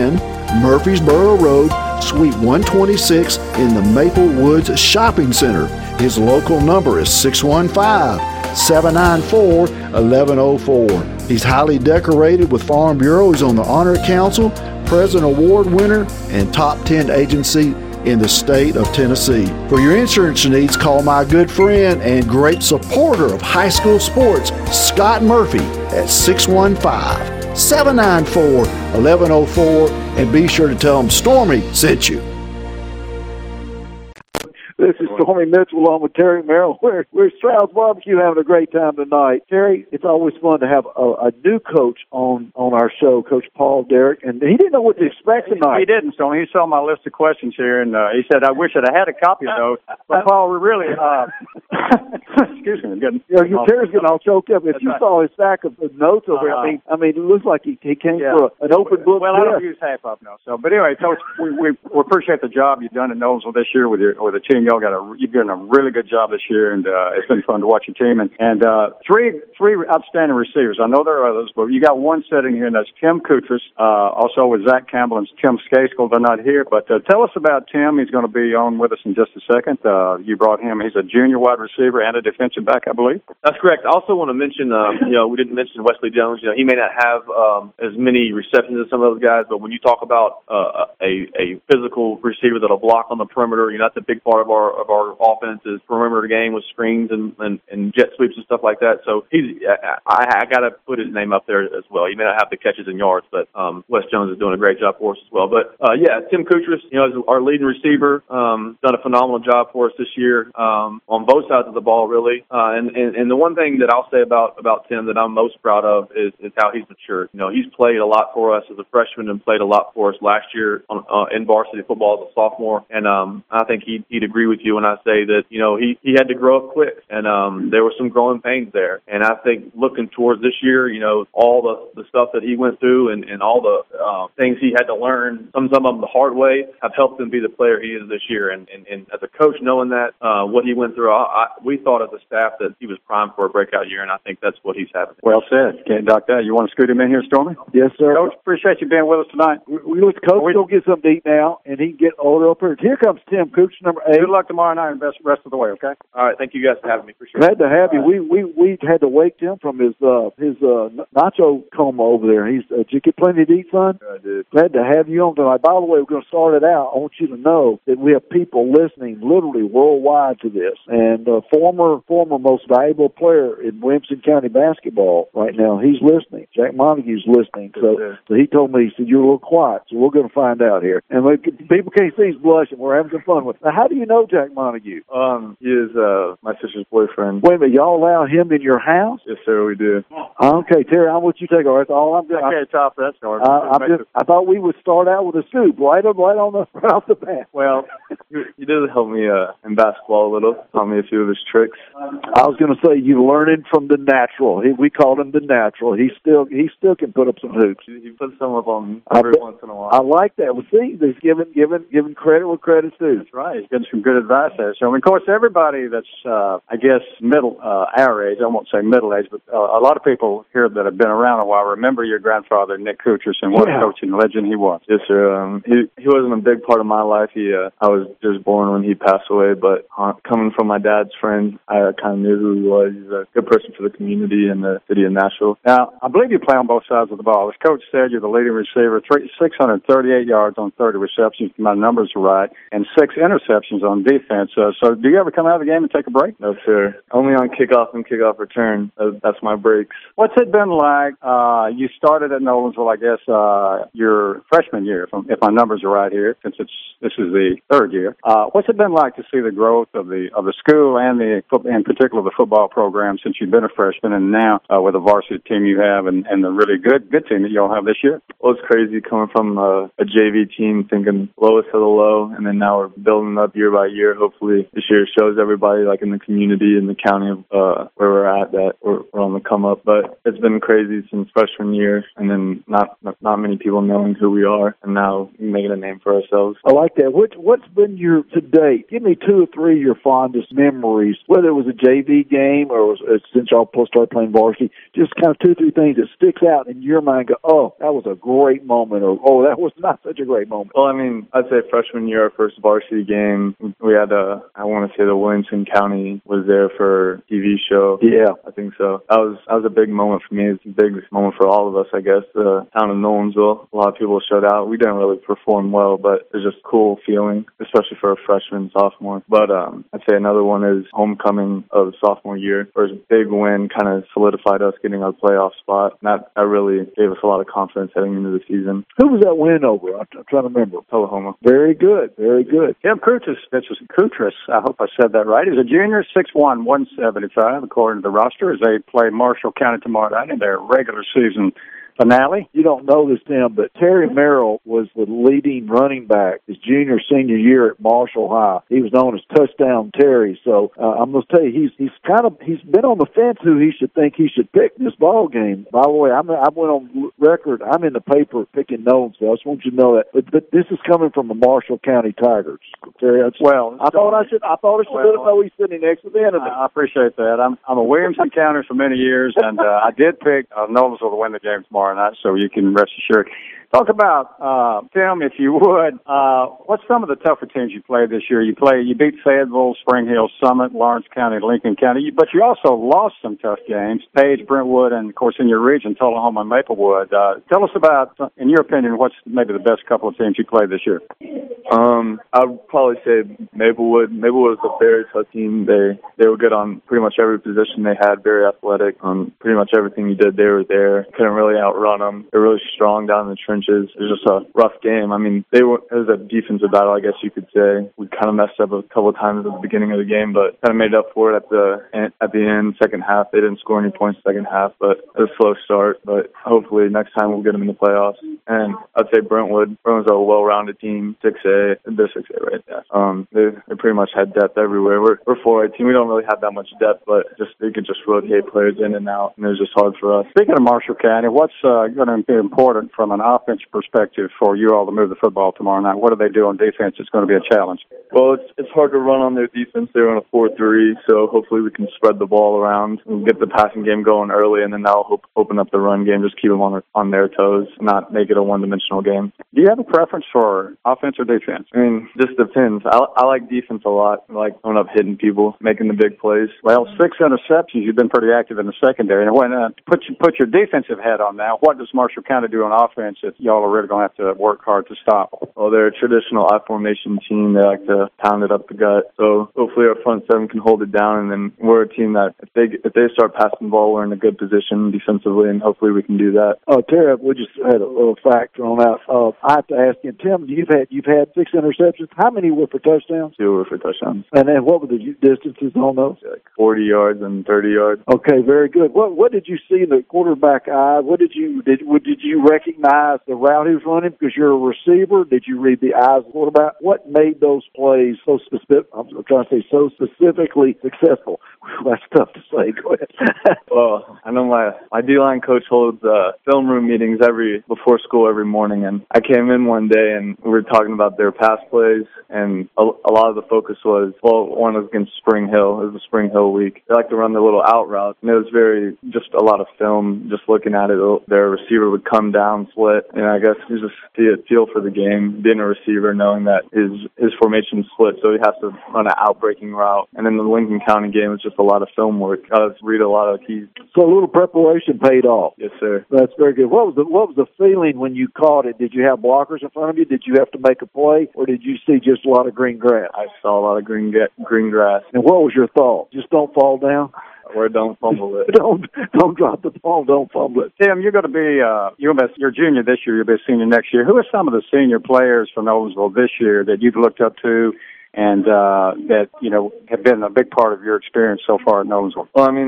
Murfreesboro Road, Suite one twenty-six in the Maple Woods Shopping Center. His local number is six one five, seven nine four, one one zero four. He's highly decorated with Farm Bureau. He's on the Honor Council, President Award winner, and top ten agency in the state of Tennessee. For your insurance needs, call my good friend and great supporter of high school sports, Scott Murphy, at six one five, seven nine four, one one zero four, and be sure to tell him Stormy sent you. This is Stormy Mitchell along with Terry Merrill. We're, we're at Stroud's Barbecue having a great time tonight. Terry, it's always fun to have a, a new coach on, on our show, Coach Paul Derrick, and he didn't know what to expect tonight. He didn't, Stormy. He saw my list of questions here, and uh, he said, I wish I'd had a copy of those. But, Paul, we really, uh, excuse me, I'm getting, yeah, you, Terry's getting all choked up. If That's you right. saw his stack of notes over there, Uh, I mean, I mean, it looks like he, he came yeah. for a, an open book. Well, I don't test. use half of them, no. So, but anyway, Coach, we, we, we appreciate the job you've done in Knowlesville this year with your with the team. Y'all got a you've done a really good job this year, and uh, it's been fun to watch your team. And, and uh, three three outstanding receivers. I know there are others, but you got one sitting here, and that's Tim Kutras, uh, also with Zach Campbell and Tim Skaskell. They're not here, but uh, tell us about Tim. He's going to be on with us in just a second. Uh, you brought him. He's a junior wide receiver and a defensive back, I believe. That's correct. I also want to mention, um, you know, we didn't mention Wesley Jones. You know, he may not have um, as many receptions as some of those guys, but when you talk about uh, a a physical receiver that'll block on the perimeter, you know, that's a big part of our of our offense is perimeter game with screens and, and, and jet sweeps and stuff like that. So he's I, I got to put his name up there as well. He may not have the catches and yards, but um, Wes Jones is doing a great job for us as well. But uh, yeah, Tim Kutras, you know, is our leading receiver, um, done a phenomenal job for us this year um, on both sides of the ball, really. Uh, and, and and the one thing that I'll say about about Tim that I'm most proud of is, is how he's matured. You know, he's played a lot for us as a freshman and played a lot for us last year on, uh, in varsity football as a sophomore. And um, I think he'd, he'd agree with you when I say that, you know, he, he had to grow up quick, and um, there were some growing pains there. And I think looking towards this year, you know, all the, the stuff that he went through and, and all the uh, things he had to learn, some, some of them the hard way, have helped him be the player he is this year. And, and, and as a coach, knowing that, uh, what he went through, I, I, we thought as a staff that he was primed for a breakout year, and I think that's what he's having. Well said. Can't dock that. You want to scoot him in here, Stormy? Yes, sir. Coach, appreciate you being with us tonight. We, we let the coach we, go get something to eat now, and he can get order up here. Here comes Tim Cooch, number eight. Good luck tomorrow night and best rest of the way, okay? All right. Thank you guys for having me. Appreciate Glad it. to have you. We we we had to wake him from his uh his uh nacho coma over there. He's uh, did you get plenty to eat, son? I did. Glad to have you on tonight. By the way, we're going to start it out. I want you to know that we have people listening literally worldwide to this, and uh, former former most valuable player in Williamson County basketball right now. He's listening. Jack Montague's listening. So, so he told me, he said, you're a little quiet. So we're going to find out here. And we, people can't see he's blushing. We're having some fun with it. Now, how do you know Jack Montague? Um, he is uh my sister's boyfriend. Wait a minute, y'all allow him in your house? Yes, sir, we do. Okay, Terry, I want you to take over. That's all I'm doing. I can't top that story. I, I'm just, I thought we would start out with a scoop right on, right on the right off the bat. Well, you, you did help me uh, in basketball a little. Taught me a few of his tricks. I was going to say you learning from the natural. He, we called him the natural. He still he still can put up some hoops. He puts some up on me every I, once in a while. I like that. Well, see, he's giving giving giving credit where credit's due. That's right. He's getting some good advice there. So, of course, everybody that's, uh, I guess, middle, uh, our age, I won't say middle age, but uh, a lot of people here that have been around a while remember your grandfather, Nick Kutras, and what Yeah. a coaching legend he was. Yes, sir. Um, he he wasn't a big part of my life. He uh, I was just born when he passed away, but uh, coming from my dad's friend, I kind of knew who he was. He's a good person for the community and the city of Nashville. Now, I believe you play on both sides of the ball. As Coach said, you're the leading receiver, three, six hundred thirty-eight yards on thirty receptions, if my numbers are right, and six interceptions on defense. Uh, so do you ever come out of the game and take a break? No, sir. Only on kickoff and kickoff return. Uh, that's my breaks. What's it been like? Uh, you started at Knowlesville, I guess, uh, your freshman year, if, if my numbers are right here, since it's this is the third year. Uh, what's it been like to see the growth of the of the school and the in particular the football program since you've been a freshman and now uh, with the varsity team you have and, and the really good good team that you all have this year? Well, it's crazy coming from a, a J V team thinking lowest of the low, and then now we're building up year by year, hopefully hopefully this year shows everybody, like in the community and the county of uh, where we're at, that we're, we're on the come up. But it's been crazy since freshman year, and then not not many people knowing who we are, and now making a name for ourselves. I like that. What, what's been your, to date, give me two or three of your fondest memories, whether it was a J V game or was, uh, since y'all started playing varsity, just kind of two or three things that sticks out in your mind, go, oh, that was a great moment, or, oh, that was not such a great moment. Well, I mean, I'd say freshman year, our first varsity game, we had a, I want to say the Williamson County was there for a T V show. Yeah. I think so. That was, that was a big moment for me. It's a big moment for all of us, I guess. The town of Nolensville, a lot of people showed out. We didn't really perform well, but it was just a cool feeling, especially for a freshman, sophomore. But um, I'd say another one is homecoming of sophomore year. First big win kind of solidified us getting our playoff spot. And that, that really gave us a lot of confidence heading into the season. Who was that win over? I'm, I'm trying to remember. Tullahoma. Very good. Very good. Tim Kutris, that's Kutris, I hope I said that right. He's a junior, six one, one seventy-five, according to the roster, as they play Marshall County tomorrow night in their regular season finale. You don't know this, Tim, but Terry Merrill was the leading running back his junior, senior year at Marshall High. He was known as Touchdown Terry. So uh, I'm going to tell you, he's he's kind of he's been on the fence who he should think he should pick this ball game. By the way, I'm I went on record. I'm in the paper picking Nolensville. I just want you to know that. But, but this is coming from the Marshall County Tigers. Terry, that's, well, I thought I should I thought I should well, let him know he's sitting next to the enemy. I appreciate that. I'm I'm a Williamson County for many years, and uh, I did pick uh, Nolensville to win the game tomorrow night, so you can rest assured. Talk about, uh, Tim, if you would, uh, what's some of the tougher teams you played this year? You play, you beat Fayetteville, Spring Hill, Summit, Lawrence County, Lincoln County, but you also lost some tough games, Page, Brentwood, and, of course, in your region, Tullahoma and Maplewood. Uh, tell us about, in your opinion, what's maybe the best couple of teams you played this year? Um, I'd probably say Maplewood. Maplewood was a very tough team. They they were good on pretty much every position they had, very athletic. On pretty much everything you did, they were there. Couldn't really outrun them. They're really strong down in the trenches. It was just a rough game. I mean, they were, it was a defensive battle, I guess you could say. We kind of messed up a couple of times at the beginning of the game, but kind of made up for it at the at the end, second half. They didn't score any points second half, but it was a slow start. But hopefully next time we'll get them in the playoffs. And I'd say Brentwood. Brentwood's a well-rounded team, six A. They're six A, right? Yeah. Um, they they pretty much had depth everywhere. We're we're four A team. We don't really have that much depth, but just they could just rotate players in and out, and it was just hard for us. Speaking of Marshall County, what's uh, going to be important from an offense perspective for you all to move the football tomorrow night? What do they do on defense? It's going to be a challenge. Well, it's it's hard to run on their defense. They're on a four three, so hopefully we can spread the ball around and get the passing game going early, and then that'll hope, open up the run game, just keep them on their, on their toes, not make it a one-dimensional game. Do you have a preference for offense or defense? I mean, just depends. I, I like defense a lot. I like going up hitting people, making the big plays. Well, six interceptions. You've been pretty active in the secondary. And when uh, put you, put your defensive hat on now, what does Marshall County do on offense that y'all are really going to have to work hard to stop? Well, they're a traditional I formation team. They like to pound it up the gut. So hopefully our front seven can hold it down, and then we're a team that if they if they start passing the ball, we're in a good position defensively, and hopefully we can do that. Oh, Tara, we just had a little fact thrown out. Uh, I have to ask you, Tim, you've had you've had six interceptions. How many were for touchdowns? Two were for touchdowns. And then what were the distances on those? Like forty yards and thirty yards. Okay, very good. What what did you see in the quarterback eye? What did you did? What, did you recognize the route he was running because you're a receiver? Did you read the eyes of the quarterback? What made those plays so specific? I'm trying to say so specifically successful. That's tough to say. Go ahead. Well, I know my my D-line coach holds uh, film room meetings every before school every morning, and I came in one day and we were talking about their pass plays, and a, a lot of the focus was, well, one was against Spring Hill. It was a Spring Hill week. They like to run their little out routes, and it was very just a lot of film. Just looking at it, their receiver would come down, split, and I guess you just see a feel for the game, being a receiver, knowing that his his formation split, so he has to run an out-breaking route. And in the Lincoln County game, it's just a lot of film work. Got to read a lot of keys. So a little preparation paid off. Yes, sir. That's very good. What was the what was the feeling when you caught it? Did you have blockers in front of you? Did you have to make a play, or did you see just a lot of green grass? I saw a lot of green green grass. And what was your thought? Just don't fall down. Or don't fumble it. don't don't drop the ball. Don't fumble it. Tim, you're going to be uh, you're you're junior this year. You'll be a senior next year. Who are some of the senior players from Nolensville this year that you've looked up to, and uh, that you know have been a big part of your experience so far at Nolensville? Well, I mean,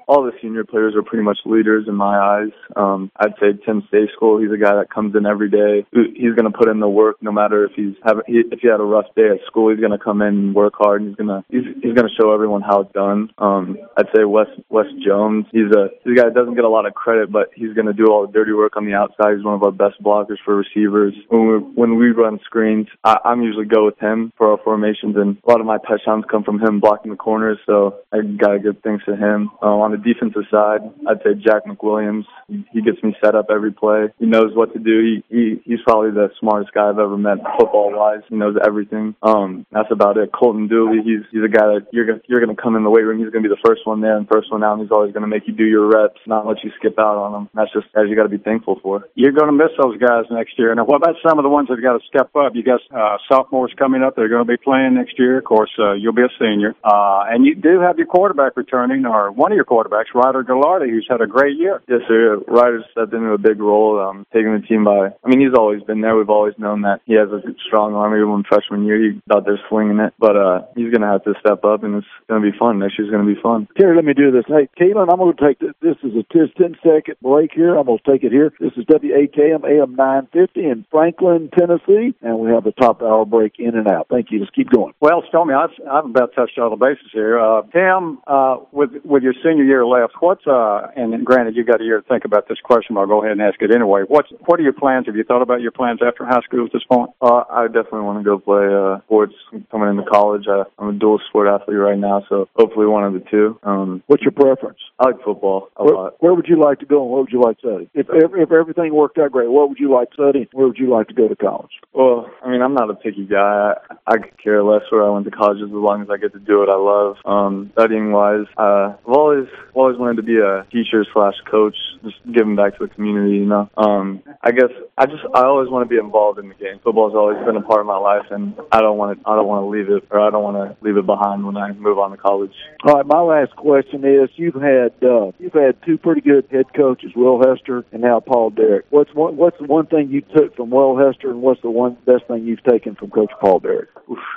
all the senior players are pretty much leaders in my eyes. Um, I'd say Tim Stayskool, he's a guy that comes in every day. He's going to put in the work no matter if he's have, if he had a rough day at school. He's going to come in and work hard, and he's going to he's, he's going to show everyone how it's done. Um, I'd say Wes Wes Jones, he's a he's a guy that doesn't get a lot of credit, but he's going to do all the dirty work on the outside. He's one of our best blockers for receivers. When we when we run screens, I, I'm usually go with him for our formations, and a lot of my touchdowns come from him blocking the corners. So I got to give thanks to him. Um, on the defensive side, I'd say Jack McWilliams. He gets me set up every play. He knows what to do. He, he he's probably the smartest guy I've ever met football wise. He knows everything. Um, that's about it. Colton Dooley, he's he's a guy that you're gonna you're gonna come in the weight room. He's gonna be the first one there and first one out. And he's always gonna make you do your reps, not let you skip out on them. That's just guys you got to be thankful for. You're going to miss those guys next year. Now, what about some of the ones that got to step up? You got uh, sophomores coming up. They're going to be playing next year. Of course, uh, you'll be a senior, uh, and you do have your quarterback returning, or one of your quarterbacks, Ryder Gallardi, who's had a great year. Yes, sir. Ryder's stepped into a big role, um, taking the team by. I mean, he's always been there. We've always known that he has a strong arm. Even when freshman year, he thought they're swinging it, but uh, he's going to have to step up, and it's going to be fun. Next year's going to be fun. Terry, let me do this. Hey, Keelan, I'm going to take this. This is a ten second break here. I'm going to take it here. This is W A K M A M nine fifty in Franklin, Tennessee, and we have a top hour break in and out. Thank you. Just keep going. Well, Stormy, I've, I've about touched all the bases here. Uh, Tim, uh, with with your senior year left, what's uh, and granted you got a year to think about this question, but I'll go ahead and ask it anyway. What's what are your plans? Have you thought about your plans after high school at this point? Uh, I definitely want to go play uh, sports coming into college. I, I'm a dual sport athlete right now, so hopefully one of the two. Um, What's your preference? I like football a where, lot. Where would you like to go, and what would you like to study? If, if if everything worked out great, what would you like to study? Where would you like to go to college? Well, I mean, I'm not a picky guy. I, I could care less where I went to college as long as I get to do what I love. Um, studying wise, uh, I've always always wanted to be a teacher slash coach, just giving back to the community. You know, um, I guess I just I always want to be involved in the game. Football's always been a part of my life, and I don't want to I don't want to leave it, or I don't want to leave it behind when I move on to college. All right, my last question is: You've had uh, you've had two pretty good head coaches, Will Hester and now Paul Derrick. What's one What's the one thing you took from Will Hester, and what's the one best thing you've taken from Coach Paul Derrick?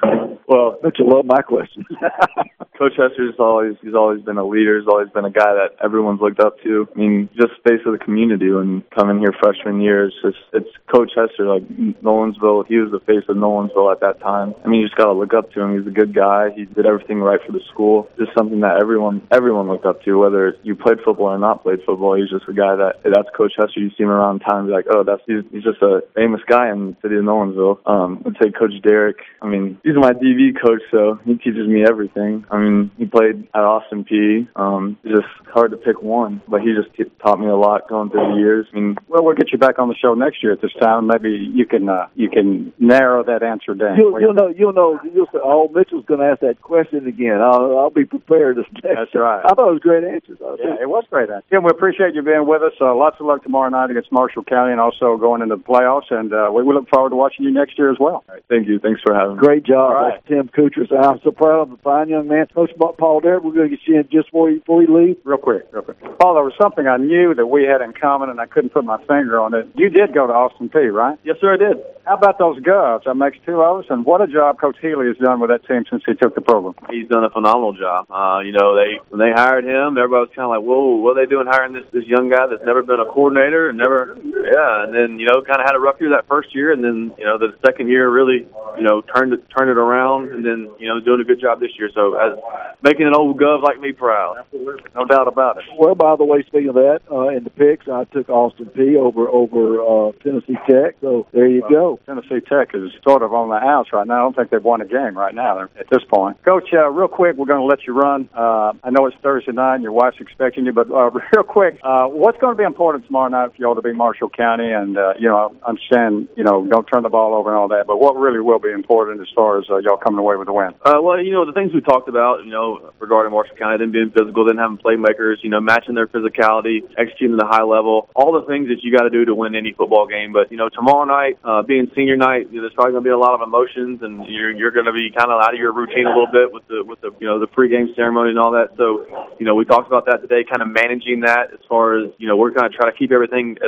Well, don't you love my question? Coach Hester's always he's always been a leader. He's always been a guy that everyone's looked up to. I mean, just face of the community when coming here freshman year. It's just it's Coach Hester. Like Nolensville, he was the face of Nolensville at that time. I mean, you just got to look up to him. He's a good guy. He did everything right for the school. Just something that everyone everyone looked up to, whether you played football or not played football. He's just a guy that that's Coach Hester. You see him around town, and be like, oh, that's he's, he's just a famous guy in the city of Nolensville. Um, I'd say Coach Derrick. I mean, he's my D V coach, so he teaches me everything. I mean, he played at Austin P. Um, it's just hard to pick one, but he just t- taught me a lot going through the years. I mean, well, we'll get you back on the show next year at this time. Maybe you can uh, you can narrow that answer down. You'll, you'll know. You'll know. You'll say, "Oh, Mitchell's going to ask that question again." I'll, I'll be prepared. That's right. I thought it was great answers. Yeah, it was great answers. Tim, we appreciate you being with us. Uh, lots of luck tomorrow night against Marshall County, and also going into the playoffs. And uh, we, we look forward to watching you next year as well. All right, thank you. Thanks for having me. Great job, right. That's Tim Kuchar. I'm so proud of the fine young man. Coach Paul Derrick, we're going to get you in just before you, before you leave. Real quick, real quick. Paul, there was something I knew that we had in common, and I couldn't put my finger on it. You did go to Austin P, right? Yes, sir, I did. How about those Govs? That makes two of us, and what a job Coach Healy has done with that team since he took the program. He's done a phenomenal job. Uh, you know, they when they hired him, everybody was kind of like, whoa, what are they doing hiring this, this young guy that's never been a coordinator and never, yeah, and then, you know, kind of had a rough year that first year, and then, you know, the second year really, you know, turned it, turned it around, and then, you know, doing a good job this year. So as making an old Gov like me proud. No doubt about it. Well, by the way, speaking of that, uh, in the picks, I took Austin P over over uh, Tennessee Tech. So there you go. Tennessee Tech is sort of on the outs right now. I don't think they've won a game right now at this point. Coach, uh, real quick, we're going to let you run. Uh, I know it's Thursday night and your wife's expecting you, but uh, real quick, uh, what's going to be important tomorrow night for y'all to beat Marshall County? And, uh, you know, I understand, you know, don't turn the ball over and all that, but what really will be important as far as uh, y'all coming away with the win? Uh, well, you know, the things we talked about, you know, regarding Marshall County, them being physical, them having playmakers, you know, matching their physicality, executing at a high level, all the things that you got to do to win any football game. But, you know, tomorrow night, uh, being senior night, you know, there's probably going to be a lot of emotions, and you're you're going to be kind of out of your routine a little bit with the with the you know the pregame ceremony and all that. So, you know, we talked about that today, kind of managing that as far as, you know, we're going to try to keep everything as close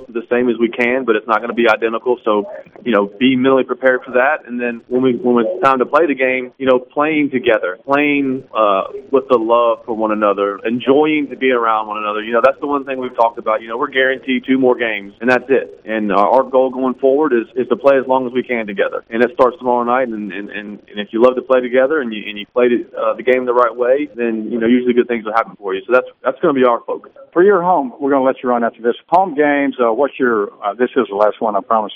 to the same as we can, but it's not going to be identical. So, you know, be mentally prepared for that. And then when we when it's time to play the game, you know, playing together, playing uh, with the love for one another, enjoying to be around one another. You know, that's the one thing we've talked about. You know, we're guaranteed two more games, and that's it. And uh, our goal going forward is, is to play as long as we can together. And it starts tomorrow night. And, and, and, and if you love to play together and you and you play the, uh, the game the right way, then, you know, usually good things will happen for you. So that's that's going to be our focus. For your home, we're going to let you run after this. Home games, uh, what's your, uh, this is the last one, I promise.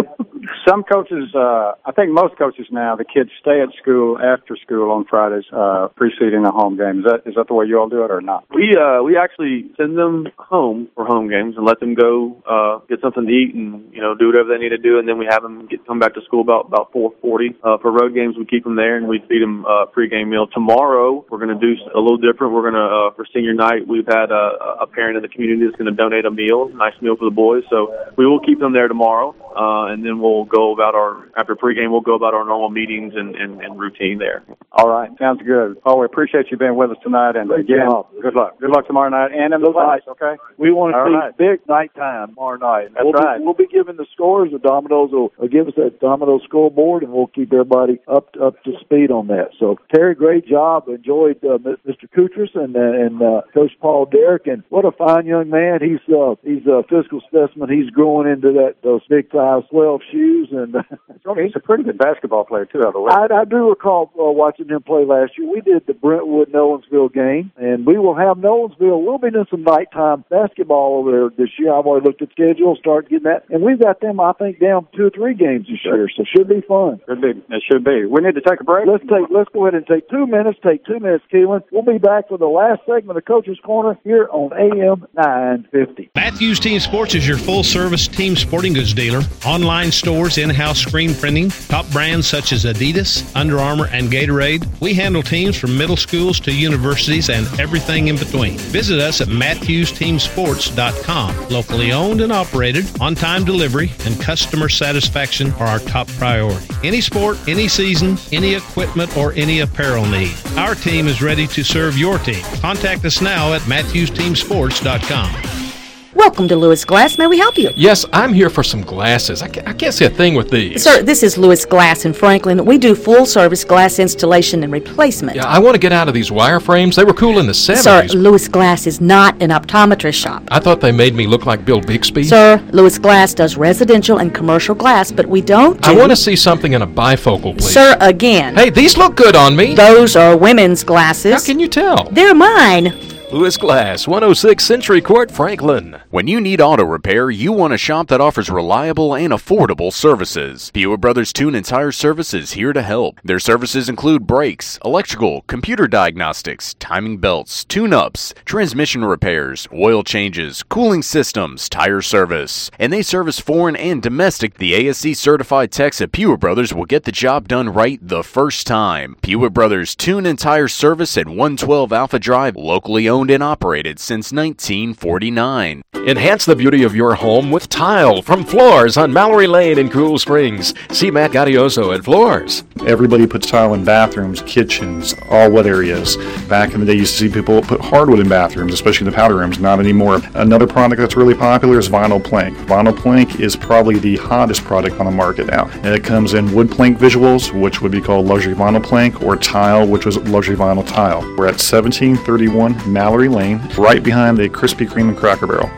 Some coaches, uh, I think most coaches now, the kids stay at school after school on Fridays, uh, preceding a home game. Is that is that the way you all do it or not? We uh, we actually send them home for home games and let them go uh, get something to eat and, you know, do whatever they need to do, and then we have them get come back to school about about four forty. Uh, for road games, we keep them there and we feed them a uh, pregame meal. Tomorrow, we're going to do a little different. We're going to uh, for senior night, we've had a, a parent in the community that's going to donate a meal, nice meal for the boys. So we will keep them there tomorrow, uh, and then we'll go about our after pregame. We'll go about our normal meetings and, and, and routine there. All right, sounds good. Oh, we appreciate you being with us tonight, and Great again, job. good luck. Good luck tomorrow night and in the fight. Okay. We want to All see right. big nighttime tomorrow night. That's we'll right. Be, we'll be giving the scores. The Dominoes will, will give us that Dominoes scoreboard, and we'll keep everybody up to, up to speed on that. So, Terry, great job. Enjoyed uh, Mister Koutras and uh, and uh, Coach Paul Derrick, and what a fine young man. He's uh, he's a physical specimen. He's growing into that those big size twelve shoes, and he's a pretty good basketball player too. Out of the way. I, I do recall uh, watching him play last year. We did the Brentwood Nolensville game, and we will have Nolensville. We'll be doing some nighttime basketball over there this year. I've already looked at the schedule, start getting that, and we've got them, I think, down two or three games this year, so it should be fun. Should be. It should be. We need to take a break. Let's take. Let's go ahead and take two minutes. Take two minutes, Keelan. We'll be back for the last segment of Coach's Corner here on A M nine fifty. Matthews Team Sports is your full-service team sporting goods dealer. Online stores, in-house screen printing, top brands such as Adidas, Under Armour, and Gatorade. We handle teams from middle schools to universities and everything in between. Visit us at matthews team sports dot com. Locally owned and operated, on-time delivery, and customer satisfaction are our top priority. Any sport, any season, any equipment, or any apparel need. Our team is ready to serve your team. Contact us now at matthews team sports dot com. Welcome to Lewis Glass. May we help you? Yes, I'm here for some glasses. I can't, I can't see a thing with these. Sir, this is Lewis Glass in Franklin. We do full-service glass installation and replacement. Yeah, I want to get out of these wireframes. They were cool in the seventies. Sir, Lewis Glass is not an optometrist shop. I thought they made me look like Bill Bixby. Sir, Lewis Glass does residential and commercial glass, but we don't do... I want to see something in a bifocal, please. Sir, again. Hey, these look good on me. Those are women's glasses. How can you tell? They're mine. Lewis Glass, one oh six Century Court, Franklin. When you need auto repair, you want a shop that offers reliable and affordable services. Pewitt Brothers Tune and Tire Service is here to help. Their services include brakes, electrical, computer diagnostics, timing belts, tune-ups, transmission repairs, oil changes, cooling systems, tire service. And they service foreign and domestic. The A S C certified techs at Pewitt Brothers will get the job done right the first time. Pewitt Brothers Tune and Tire Service at one twelve Alpha Drive, locally owned and operated since nineteen forty-nine. Enhance the beauty of your home with tile from Floors on Mallory Lane in Cool Springs. See Matt Gaudioso at Floors. Everybody puts tile in bathrooms, kitchens, all wet areas. Back in the day, you used to see people put hardwood in bathrooms, especially in the powder rooms. Not anymore. Another product that's really popular is vinyl plank. Vinyl plank is probably the hottest product on the market now. And it comes in wood plank visuals, which would be called luxury vinyl plank, or tile, which was luxury vinyl tile. We're at seventeen thirty-one Mallory Lane, right behind the Krispy Kreme and Cracker Barrel.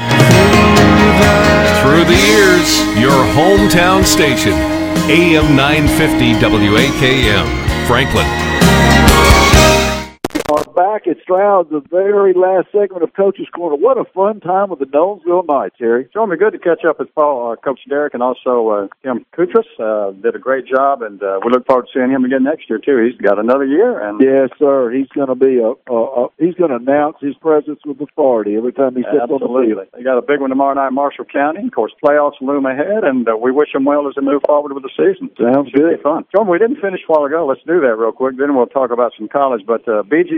Through the years, your hometown station, A M nine fifty W A K M, Franklin. Are back at Stroud, the very last segment of Coach's Corner. What a fun time with the Nolensville Knights, Terry. It's going to be good to catch up with Paul, uh, Coach Derrick, and also uh, Tim Koutras. Uh, did a great job, and uh, we look forward to seeing him again next year too. He's got another year, and yes, sir. He's going to be a, a, a he's going to announce his presence with authority every time he steps on the field. They got a big one tomorrow night in Marshall County. Of course, playoffs loom ahead, and uh, we wish them well as they move forward with the season. Sounds Should good. Be fun. John, we didn't finish a while ago. Let's do that real quick. Then we'll talk about some college. But uh, B G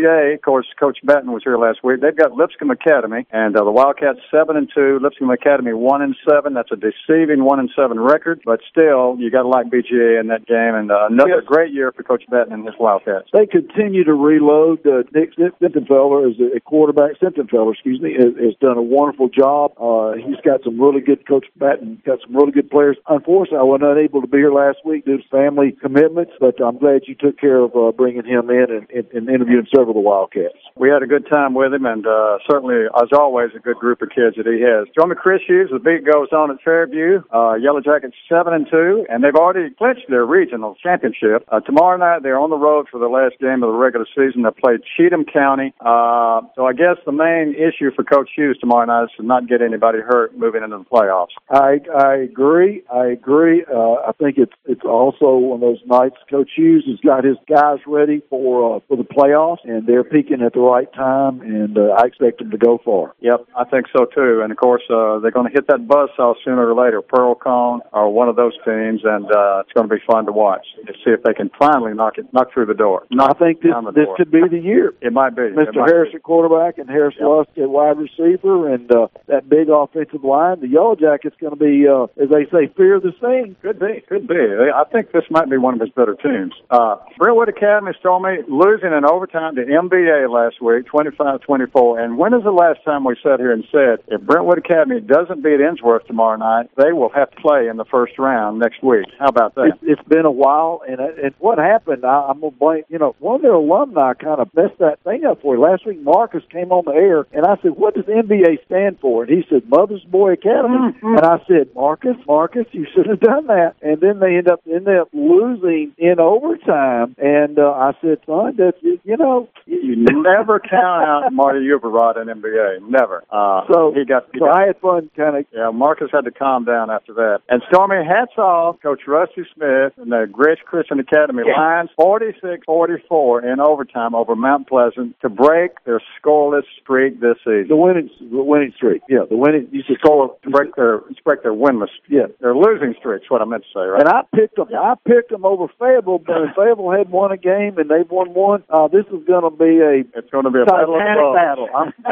A, of course, Coach Batten was here last week. They've got Lipscomb Academy, and uh, the Wildcats seven and two. Lipscomb Academy one and seven. That's a deceiving one and seven record, but still, you got to like B G A in that game. And uh, another yes. great year for Coach Batten and his Wildcats. They continue to reload. Uh, Nick Simptonfeller is a quarterback. Simptonfeller, excuse me, has, has done a wonderful job. Uh, he's got some really good. Coach Batten got some really good players. Unfortunately, I was not able to be here last week due to family commitments, but I'm glad you took care of uh, bringing him in and, and, and interviewing several of the Wildcats. We had a good time with him, and uh, certainly, as always, a good group of kids that he has. Join me, Chris Hughes. The beat goes on at Fairview. Uh, Yellow Jackets seven and two, and they've already clinched their regional championship. Uh, tomorrow night, they're on the road for the last game of the regular season. They play Cheatham County. Uh, so I guess the main issue for Coach Hughes tomorrow night is to not get anybody hurt moving into the playoffs. I I agree. I agree. Uh, I think it's it's also one of those nights. Coach Hughes has got his guys ready for uh, for the playoffs, and they're peaking at the right time, and uh, I expect them to go far. Yep, I think so too. And of course, uh, they're going to hit that buzzsaw sooner or later. Pearl-Cohn or one of those teams, and uh, it's going to be fun to watch to see if they can finally knock it knock through the door. I think this this door. could be the year. It might be. Mister Harris at quarterback and Harris yep. Lusk at wide receiver, and uh, that big offensive line. The Yellow Jackets going to be, uh, as they say, fear the scene. Could be, could be. I think this might be one of his better teams. Uh, Brentwood Academy, Stormy, losing in overtime to M B A last week, twenty-five twenty-four. And when is the last time we sat here and said, if Brentwood Academy doesn't beat Innsworth tomorrow night, they will have to play in the first round next week? How about that? It's, it's been a while, and, and what happened, I, I'm going to blame, you know, one of their alumni kind of messed that thing up for you. Last week, Marcus came on the air, and I said, what does M B A stand for? And he said, Mother's Boy Academy. Mm-hmm. And I said, Marcus, Marcus, you should have done that. And then they end up, end up losing in overtime. And uh, I said, son, that's, you know. You never count out Marty Uberrod in M B A. Never. Uh, so he got, he so got, I had fun kind of. Yeah, Marcus had to calm down after that. And Stormy, hats off, Coach Rusty Smith and the Gretsch Christian Academy yeah. Lions, forty-six forty-four in overtime over Mount Pleasant to break their scoreless streak this season. The winning, the winning streak. Yeah, the winning. You should score to break their break their winless. Yeah, their losing streak. That's what I meant to say. Right. And I picked them. I picked them over Fayetteville, but Fayetteville had won a game and they've won one. Uh, this is going to be a. It's going to be a Titanic battle.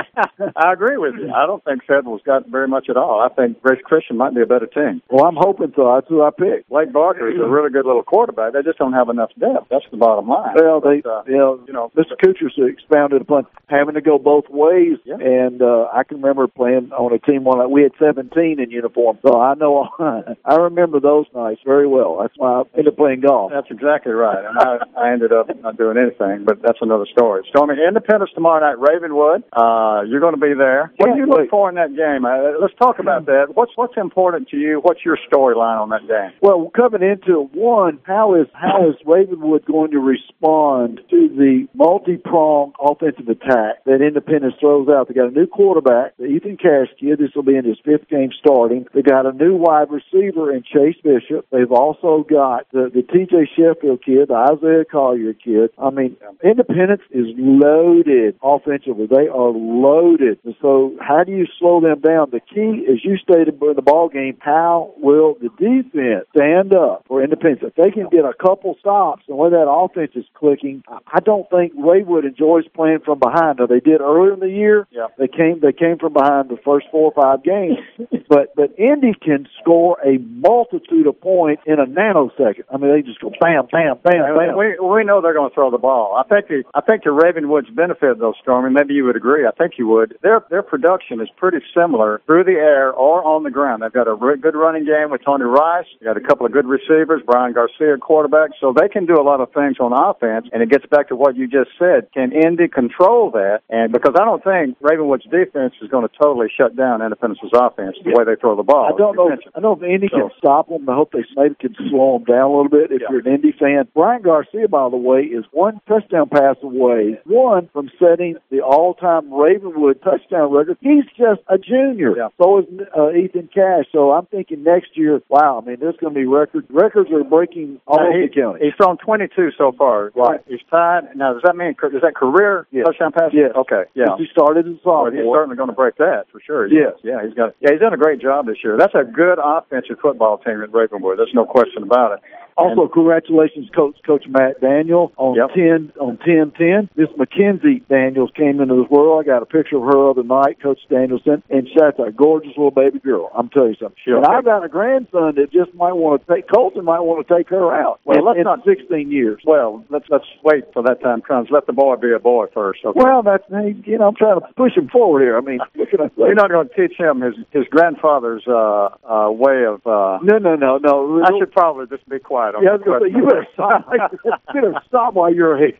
I agree with you. I don't think Fayetteville's got very much at all. I think Gretsch Christian might be a better team. Well, I'm hoping so. That's who I picked. Blake Barker is a really good little quarterback. They just don't have enough depth. That's the bottom line. Well, they, but, uh, you know, you know, Mister Kuchar expounded upon having to go both ways, yeah. and uh, I can remember playing on a team one. We had seventeen in uniform, so I know. I remember those nights very well. That's why I ended up playing golf. That's exactly right, and I, I ended up not doing anything, but that's another story. Stormy, Independence tomorrow night, Ravenwood. Uh, you're going to be there. What do you look for in that game? Uh, let's talk about that. What's what's important to you? What's your storyline on that game? Well, coming into one, how is how is Ravenwood going to respond to the multi-pronged offensive attack that Independence throws out? They got a new quarterback, the Ethan Cash kid. This will be in his fifth game starting. They got a new wide receiver in Chase Bishop. They've also got the, the T J Sheffield kid, the Isaiah Collier kid. I mean, Independence is loaded offensively. They are loaded. And so how do you slow them down? The key, as you stated in the ball game, how will the defense stand up for Independence? If they can get a couple stops and when that offense is clicking, I don't think Ravenwood enjoys playing from behind. Now, they did earlier in the year. Yeah. They came they came from behind the first four or five games. but but Indy can score a multitude of points in a nanosecond. I mean, they just go bam, bam, bam, bam. We we know they're going to throw the ball. I think the, I think to Ravenwood's benefit, though, Stormy, maybe you would agree. I think you would. Their their production is pretty similar through the air or on the ground. They've got a re- good running game with Tony Rice. They got a couple of good receivers, Brian Garcia, quarterback. So they can do a lot of things on offense. And it gets back to what you just said. Can Indy control that? And because I don't think Ravenwood's defense is going to totally shut down Independence's offense the way they throw the ball. I don't know. Mentioned. I don't know if Indy so, can stop them. I hope they maybe can slow them down a little bit. If yeah. you're an Indy fan, Brian Garcia, by the way, is one touchdown pass away, one from setting the all-time Ravenwood touchdown record. He's just a junior. Yeah. So is uh, Ethan Cash. So I'm thinking next year, wow, I mean, there's going to be records. Records are breaking all over the county. He's thrown twenty-two so far. Right. He's tied. Now, does that mean, is that career yes. touchdown pass? Yes. Okay. Yeah. He started as a sophomore. Well, he's certainly going to break that for sure. Yes. Yeah, he's got. Yeah, he's done a great job this year. That's a good offensive football team at Ravenwood. There's no question about it. Also, congratulations, Coach Coach Matt Daniel on Yep. ten on ten ten. Miss Mackenzie Daniels came into this world. I got a picture of her other night, Coach Danielson, and she's a gorgeous little baby girl. I'm telling you something. Sure. And I've got a grandson that just might want to take Colton might want to take her out. Well, in, let's in not- sixteen years. Well, let's let's wait till that time comes. Let the boy be a boy first. Okay? Well, that's you know I'm trying to push him forward here. I mean, what can I say? You're not going to teach him his his grandfather's uh, uh, way of. Uh, No, no, no, no. I should probably just be quiet on Yeah, I this was going to say, question. you better stop. You better stop while you're ahead.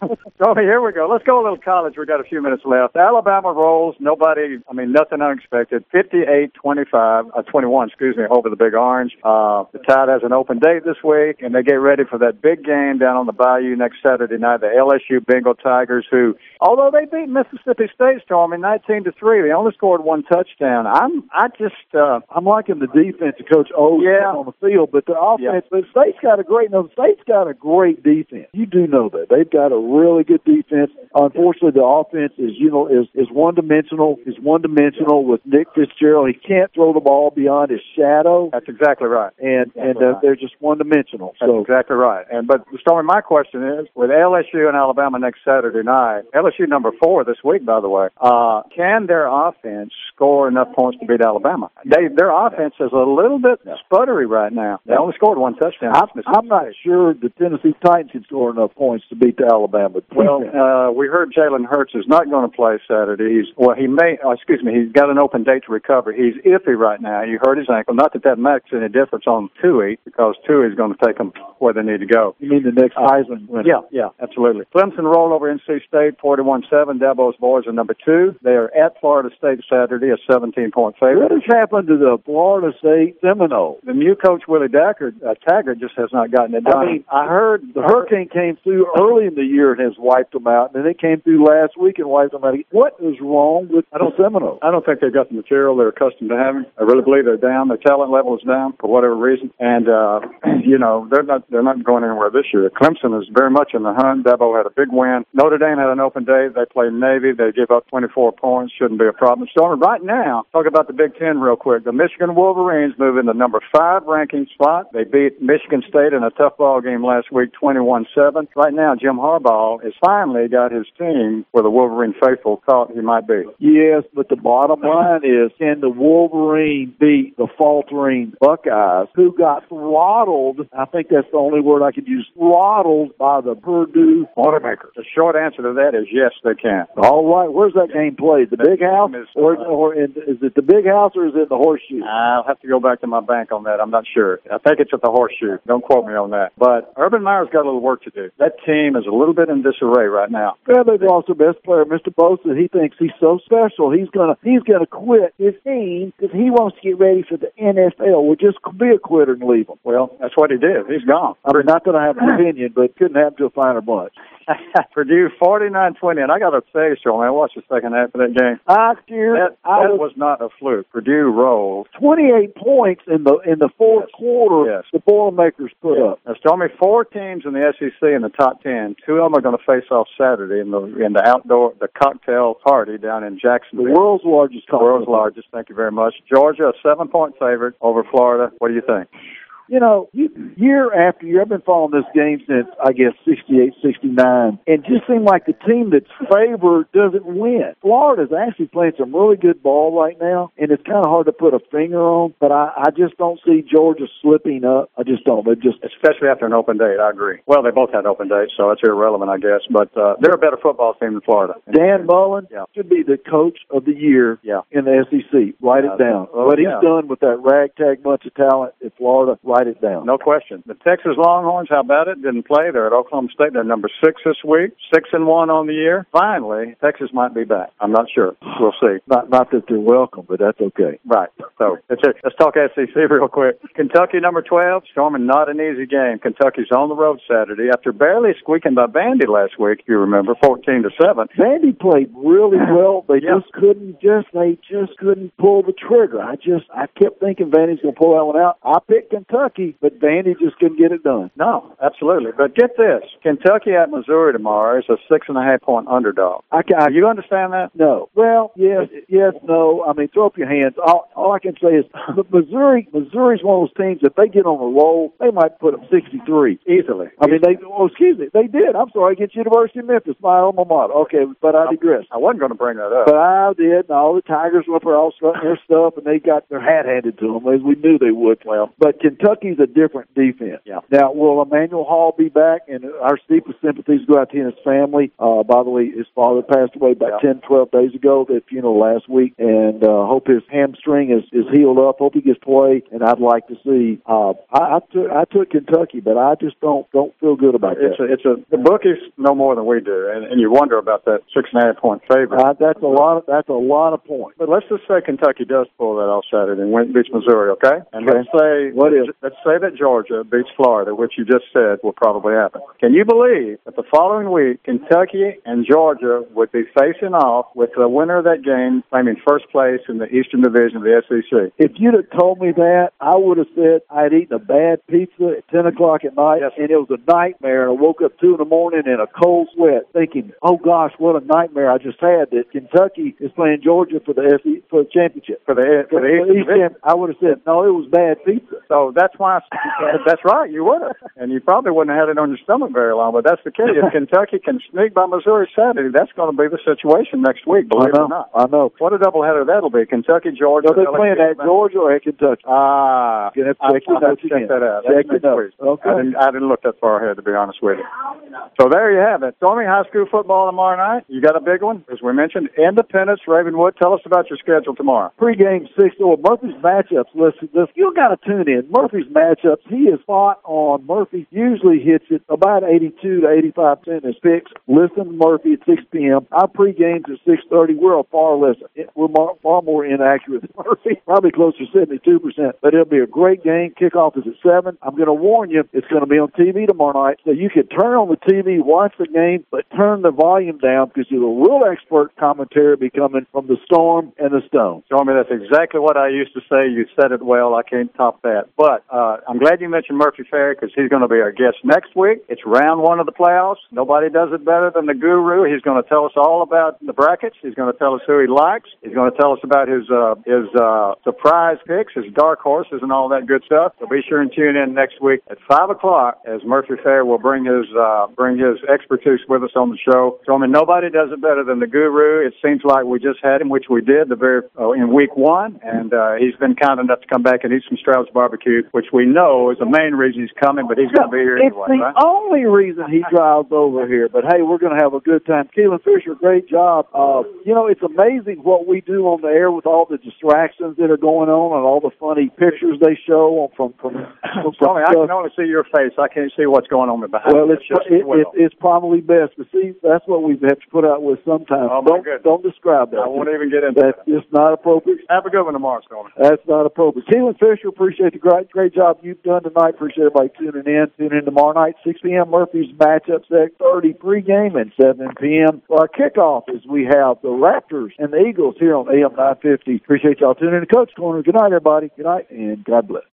So here we go. Let's go a little college. We got a few minutes left. Alabama rolls. Nobody, I mean, nothing unexpected. fifty-eight twenty-five, uh, twenty-one, excuse me, over the Big Orange. Uh, the Tide has an open date this week, and they get ready for that big game down on the Bayou next Saturday night. The L S U Bengal Tigers, who, although they beat Mississippi State Storm in nineteen to three, they only scored one touchdown. I'm, I just, uh, I'm liking the defense of Coach O Yeah. on the field, but the offense, the State's got a great, no, the State's got a great defense. You do know that. They've got a really good defense. Unfortunately, the offense is, you know, is, is one-dimensional, is one-dimensional with Nick Fitzgerald. He can't throw the ball beyond his shadow. That's exactly right. And, Exactly and uh, right. they're just one-dimensional. That's So, exactly right. And but Stormy, my question is, with L S U and Alabama next Saturday night, L S U number four this week, by the way, uh, can their offense score enough points to beat Alabama? They their offense is a little bit sputtery right now. They only scored one touchdown. I'm, I'm not sure the Tennessee Titans can score enough points to beat the Alabama. Well, uh, we heard Jalen Hurts is not going to play Saturday. He's well, he may. Oh, excuse me, he's got an open date to recover. He's iffy right now. You hurt his ankle. Not that that makes any difference on Tui, because Tui is going to take them where they need to go. You mean the next Heisman winner? Yeah, yeah, absolutely. Clemson roll over N C State, forty-one seven. Dabo's boys are number two. They are at Florida State Saturday, a seventeen-point favorite. What has happened to the Florida State Seminoles? The new coach, Willie Daggert, uh, Taggart, just has not gotten it done. I mean, I heard the hurricane came through early in the year and has wiped them out, and then it came through last week and wiped them out. What is wrong with I don't, the Seminoles? I don't think they've got the material they're accustomed to having. I really believe they're down. Their talent level is down for whatever reason, and uh, you know they're not they're not going anywhere this year. Clemson is very much in the hunt. Dabo had a big win. Notre Dame had an open day. They played Navy. They gave up twenty-four points. Shouldn't be a problem. So right now, talk about the Big Ten real quick. The Michigan Wolverines move in the number five ranking spot. They beat Michigan State in a tough ball game last week, twenty-one seven. Right now, Jim Harbaugh has finally got his team where the Wolverine faithful thought he might be. Yes, but the bottom line is, can the Wolverine beat the faltering Buckeyes, who got throttled? I think that's the only word I could use. Throttled by the Purdue Boilermakers. The short answer to that is yes, they can. All right, where's that game played? The Big House, is, or, uh, or in, is it the Big House or is it the Horseshoe? I'll have to go back to my bank on that. I'm not sure. I think it's at the Horseshoe. Don't quote me on that. But Urban Meyer's got a little work to do. That team is a little bit in disarray right now. Well, they've lost their best player, Mister Bosa. He thinks he's so special. He's gonna he's gonna quit his team because he wants to get ready for the N F L. Well, just be a quitter and leave him. Well, that's what he did. He's gone. I mean, not that I have an opinion, but it couldn't happen to a finer bunch. Purdue forty-nine twenty, and I got to say, so man, I watched the second half of that game. I scared. That, I that was was not a fluke. Purdue rolled. twenty-eight points in the in the fourth Yes. quarter. Yes. The Boilermakers put Yeah. up. Now, Stormy, four teams in the S E C in the top ten. Two of them are going to face off Saturday in the in the outdoor the cocktail party down in The Jacksonville. world's largest. The world's largest. Thank you very much. Georgia, a seven-point favorite over Florida. What do you think? You know, you, year after year, I've been following this game since, I guess, sixty-eight, sixty-nine, and just seemed like the team that's favored doesn't win. Florida's actually playing some really good ball right now, and it's kind of hard to put a finger on, but I, I just don't see Georgia slipping up. I just don't. They just Especially after an open date, I agree. Well, they both had open dates, so it's irrelevant, I guess. But uh, they're a better football team than Florida. Dan Mullen Yeah. should be the coach of the year Yeah. in the S E C. Write Yeah. it down. Oh, what he's yeah. done with that ragtag bunch of talent in Florida, write it down. No question. The Texas Longhorns, how about it? Didn't play. They're at Oklahoma State. They're number six this week. Six and one on the year. Finally, Texas might be back. I'm not sure. We'll see. Not not that they're welcome, but that's okay. Right. So that's it. Let's talk S E C real quick. Kentucky number twelve, storming not an easy game. Kentucky's on the road Saturday after barely squeaking by Vandy last week, if you remember, fourteen to seven. Vandy played really well. They Yeah. just couldn't just they just couldn't pull the trigger. I just I kept thinking Vandy's gonna pull that one out. I picked Kentucky. Kentucky, but Vandy just couldn't get it done. No, absolutely. But get this. Kentucky at Missouri tomorrow is a six and a half point underdog. I, I, Do you understand that? No. Well, yes, yes, no. I mean, throw up your hands. All, all I can say is Missouri, Missouri's one of those teams, if they get on a roll, they might put up sixty-three. Easily. I mean, they, oh, excuse me, they did. I'm sorry, against University of Memphis, my alma mater. Okay, but I digress. I wasn't going to bring that up. But I did, and all the Tigers went for all strutting their stuff, and they got their hat handed to them, as we knew they would. Well, but Kentucky's a different defense. Yeah. Now, will Emmanuel Hall be back? And our deepest sympathies go out to him and his family. Uh, by the way, his father passed away about yeah. ten, twelve days ago, at funeral last week, and uh, hope his hamstring is, is healed up. Hope he gets play, and I'd like to see. Uh, I, I took I took Kentucky, but I just don't don't feel good about it's that. A, it's a the bookies know more than we do, and, and you wonder about that six and a half point favorite. Uh, that's a lot. Of, that's a lot of points. But let's just say Kentucky does pull that off Saturday and win, beats Missouri, okay? And okay. let's say what is? Let's say that Georgia beats Florida, which you just said will probably happen. Can you believe that the following week Kentucky and Georgia would be facing off with the winner of that game claiming first place in the Eastern Division of the S E C? If you'd have told me that, I would have said I'd eaten a bad pizza at ten o'clock at night, yes. and it was a nightmare. And I woke up two in the morning in a cold sweat, thinking, "Oh gosh, what a nightmare I just had!" That Kentucky is playing Georgia for the S E C, for the championship for the for, for the Eastern Division. I would have said, "No, it was bad pizza." So that's why. I, that's right. You would have, and you probably wouldn't have had it on your stomach very long. But that's the case. If Kentucky can sneak by Missouri Saturday, that's going to be the situation next week. Believe I know, it or not. I know. What a doubleheader that'll be. Kentucky, Georgia. So they're playing at Georgia or at Kentucky? Ah, you have to check, I, your notes check that out. Check that's your notes. Okay. I didn't, I didn't look that far ahead, to be honest with you. So there you have it. Stormy, high school football tomorrow night. You got a big one, as we mentioned. Independence, Ravenwood. Tell us about your schedule tomorrow. Pre-game six. Oh, Murphy's matchups. Listen, listen you got to tune in. Murphy's matchups. He is spot on. Murphy usually hits it about eighty-two to eighty-five percent in his picks. Listen to Murphy at six p.m. Our pre-games at six thirty. We're a far less. We're more, far more inaccurate than Murphy. Probably closer to seventy-two percent. But it'll be a great game. Kickoff is at seven. I'm going to warn you, it's going to be on T V tomorrow night. So you can turn on the T V, watch the game, but turn the volume down because the real expert commentary will be coming from the Storm and the Stone. Stormy, that's exactly what I used to say. You said it well. I can't top that. But uh, I'm glad you mentioned Murphy Ferry because he's going to be our guest next week. It's round one of the playoffs. Nobody does it better than the guru. He's going to tell us all about the brackets. He's going to tell us who he likes. He's going to tell us about his uh, his uh, surprise picks, his dark horses, and all that good stuff. So be sure and tune in next week at five o'clock as Murphy Fair will bring his uh, bring his expertise with us on the show. So I mean, nobody does it better than the guru. It seems like we just had him, which we did the very uh, in week one, and uh, he's been kind enough to come back and eat some Stroud's barbecue, which we know is the main reason he's coming. But he's going to be here it's anyway. It's the right? only reason he drives over here. But hey, we're going to have a good time. Keelan Fisher, great job. Uh, you know, it's amazing what we do on the air with all the distractions that are going on and all the funny pictures they show from from. from, from I can only see your face. I can't see what's going on behind. Well, it's it's, it, well. it, it's probably best. But see, that's what we have to put out with sometimes. Oh, don't don't describe that. I won't even get into that's that. That's just not appropriate. Have a good one tomorrow, Stormy. That's not appropriate. Keelan Fisher, appreciate the great great job you've done tonight. Appreciate everybody tuning in. Tune in tomorrow night, six p.m. Murphy's matchup, six thirty pregame, and seven p.m. for our kickoff as we have the Raptors and the Eagles here on A M nine fifty. Appreciate y'all tuning in to Coach Corner. Good night, everybody. Good night, and God bless.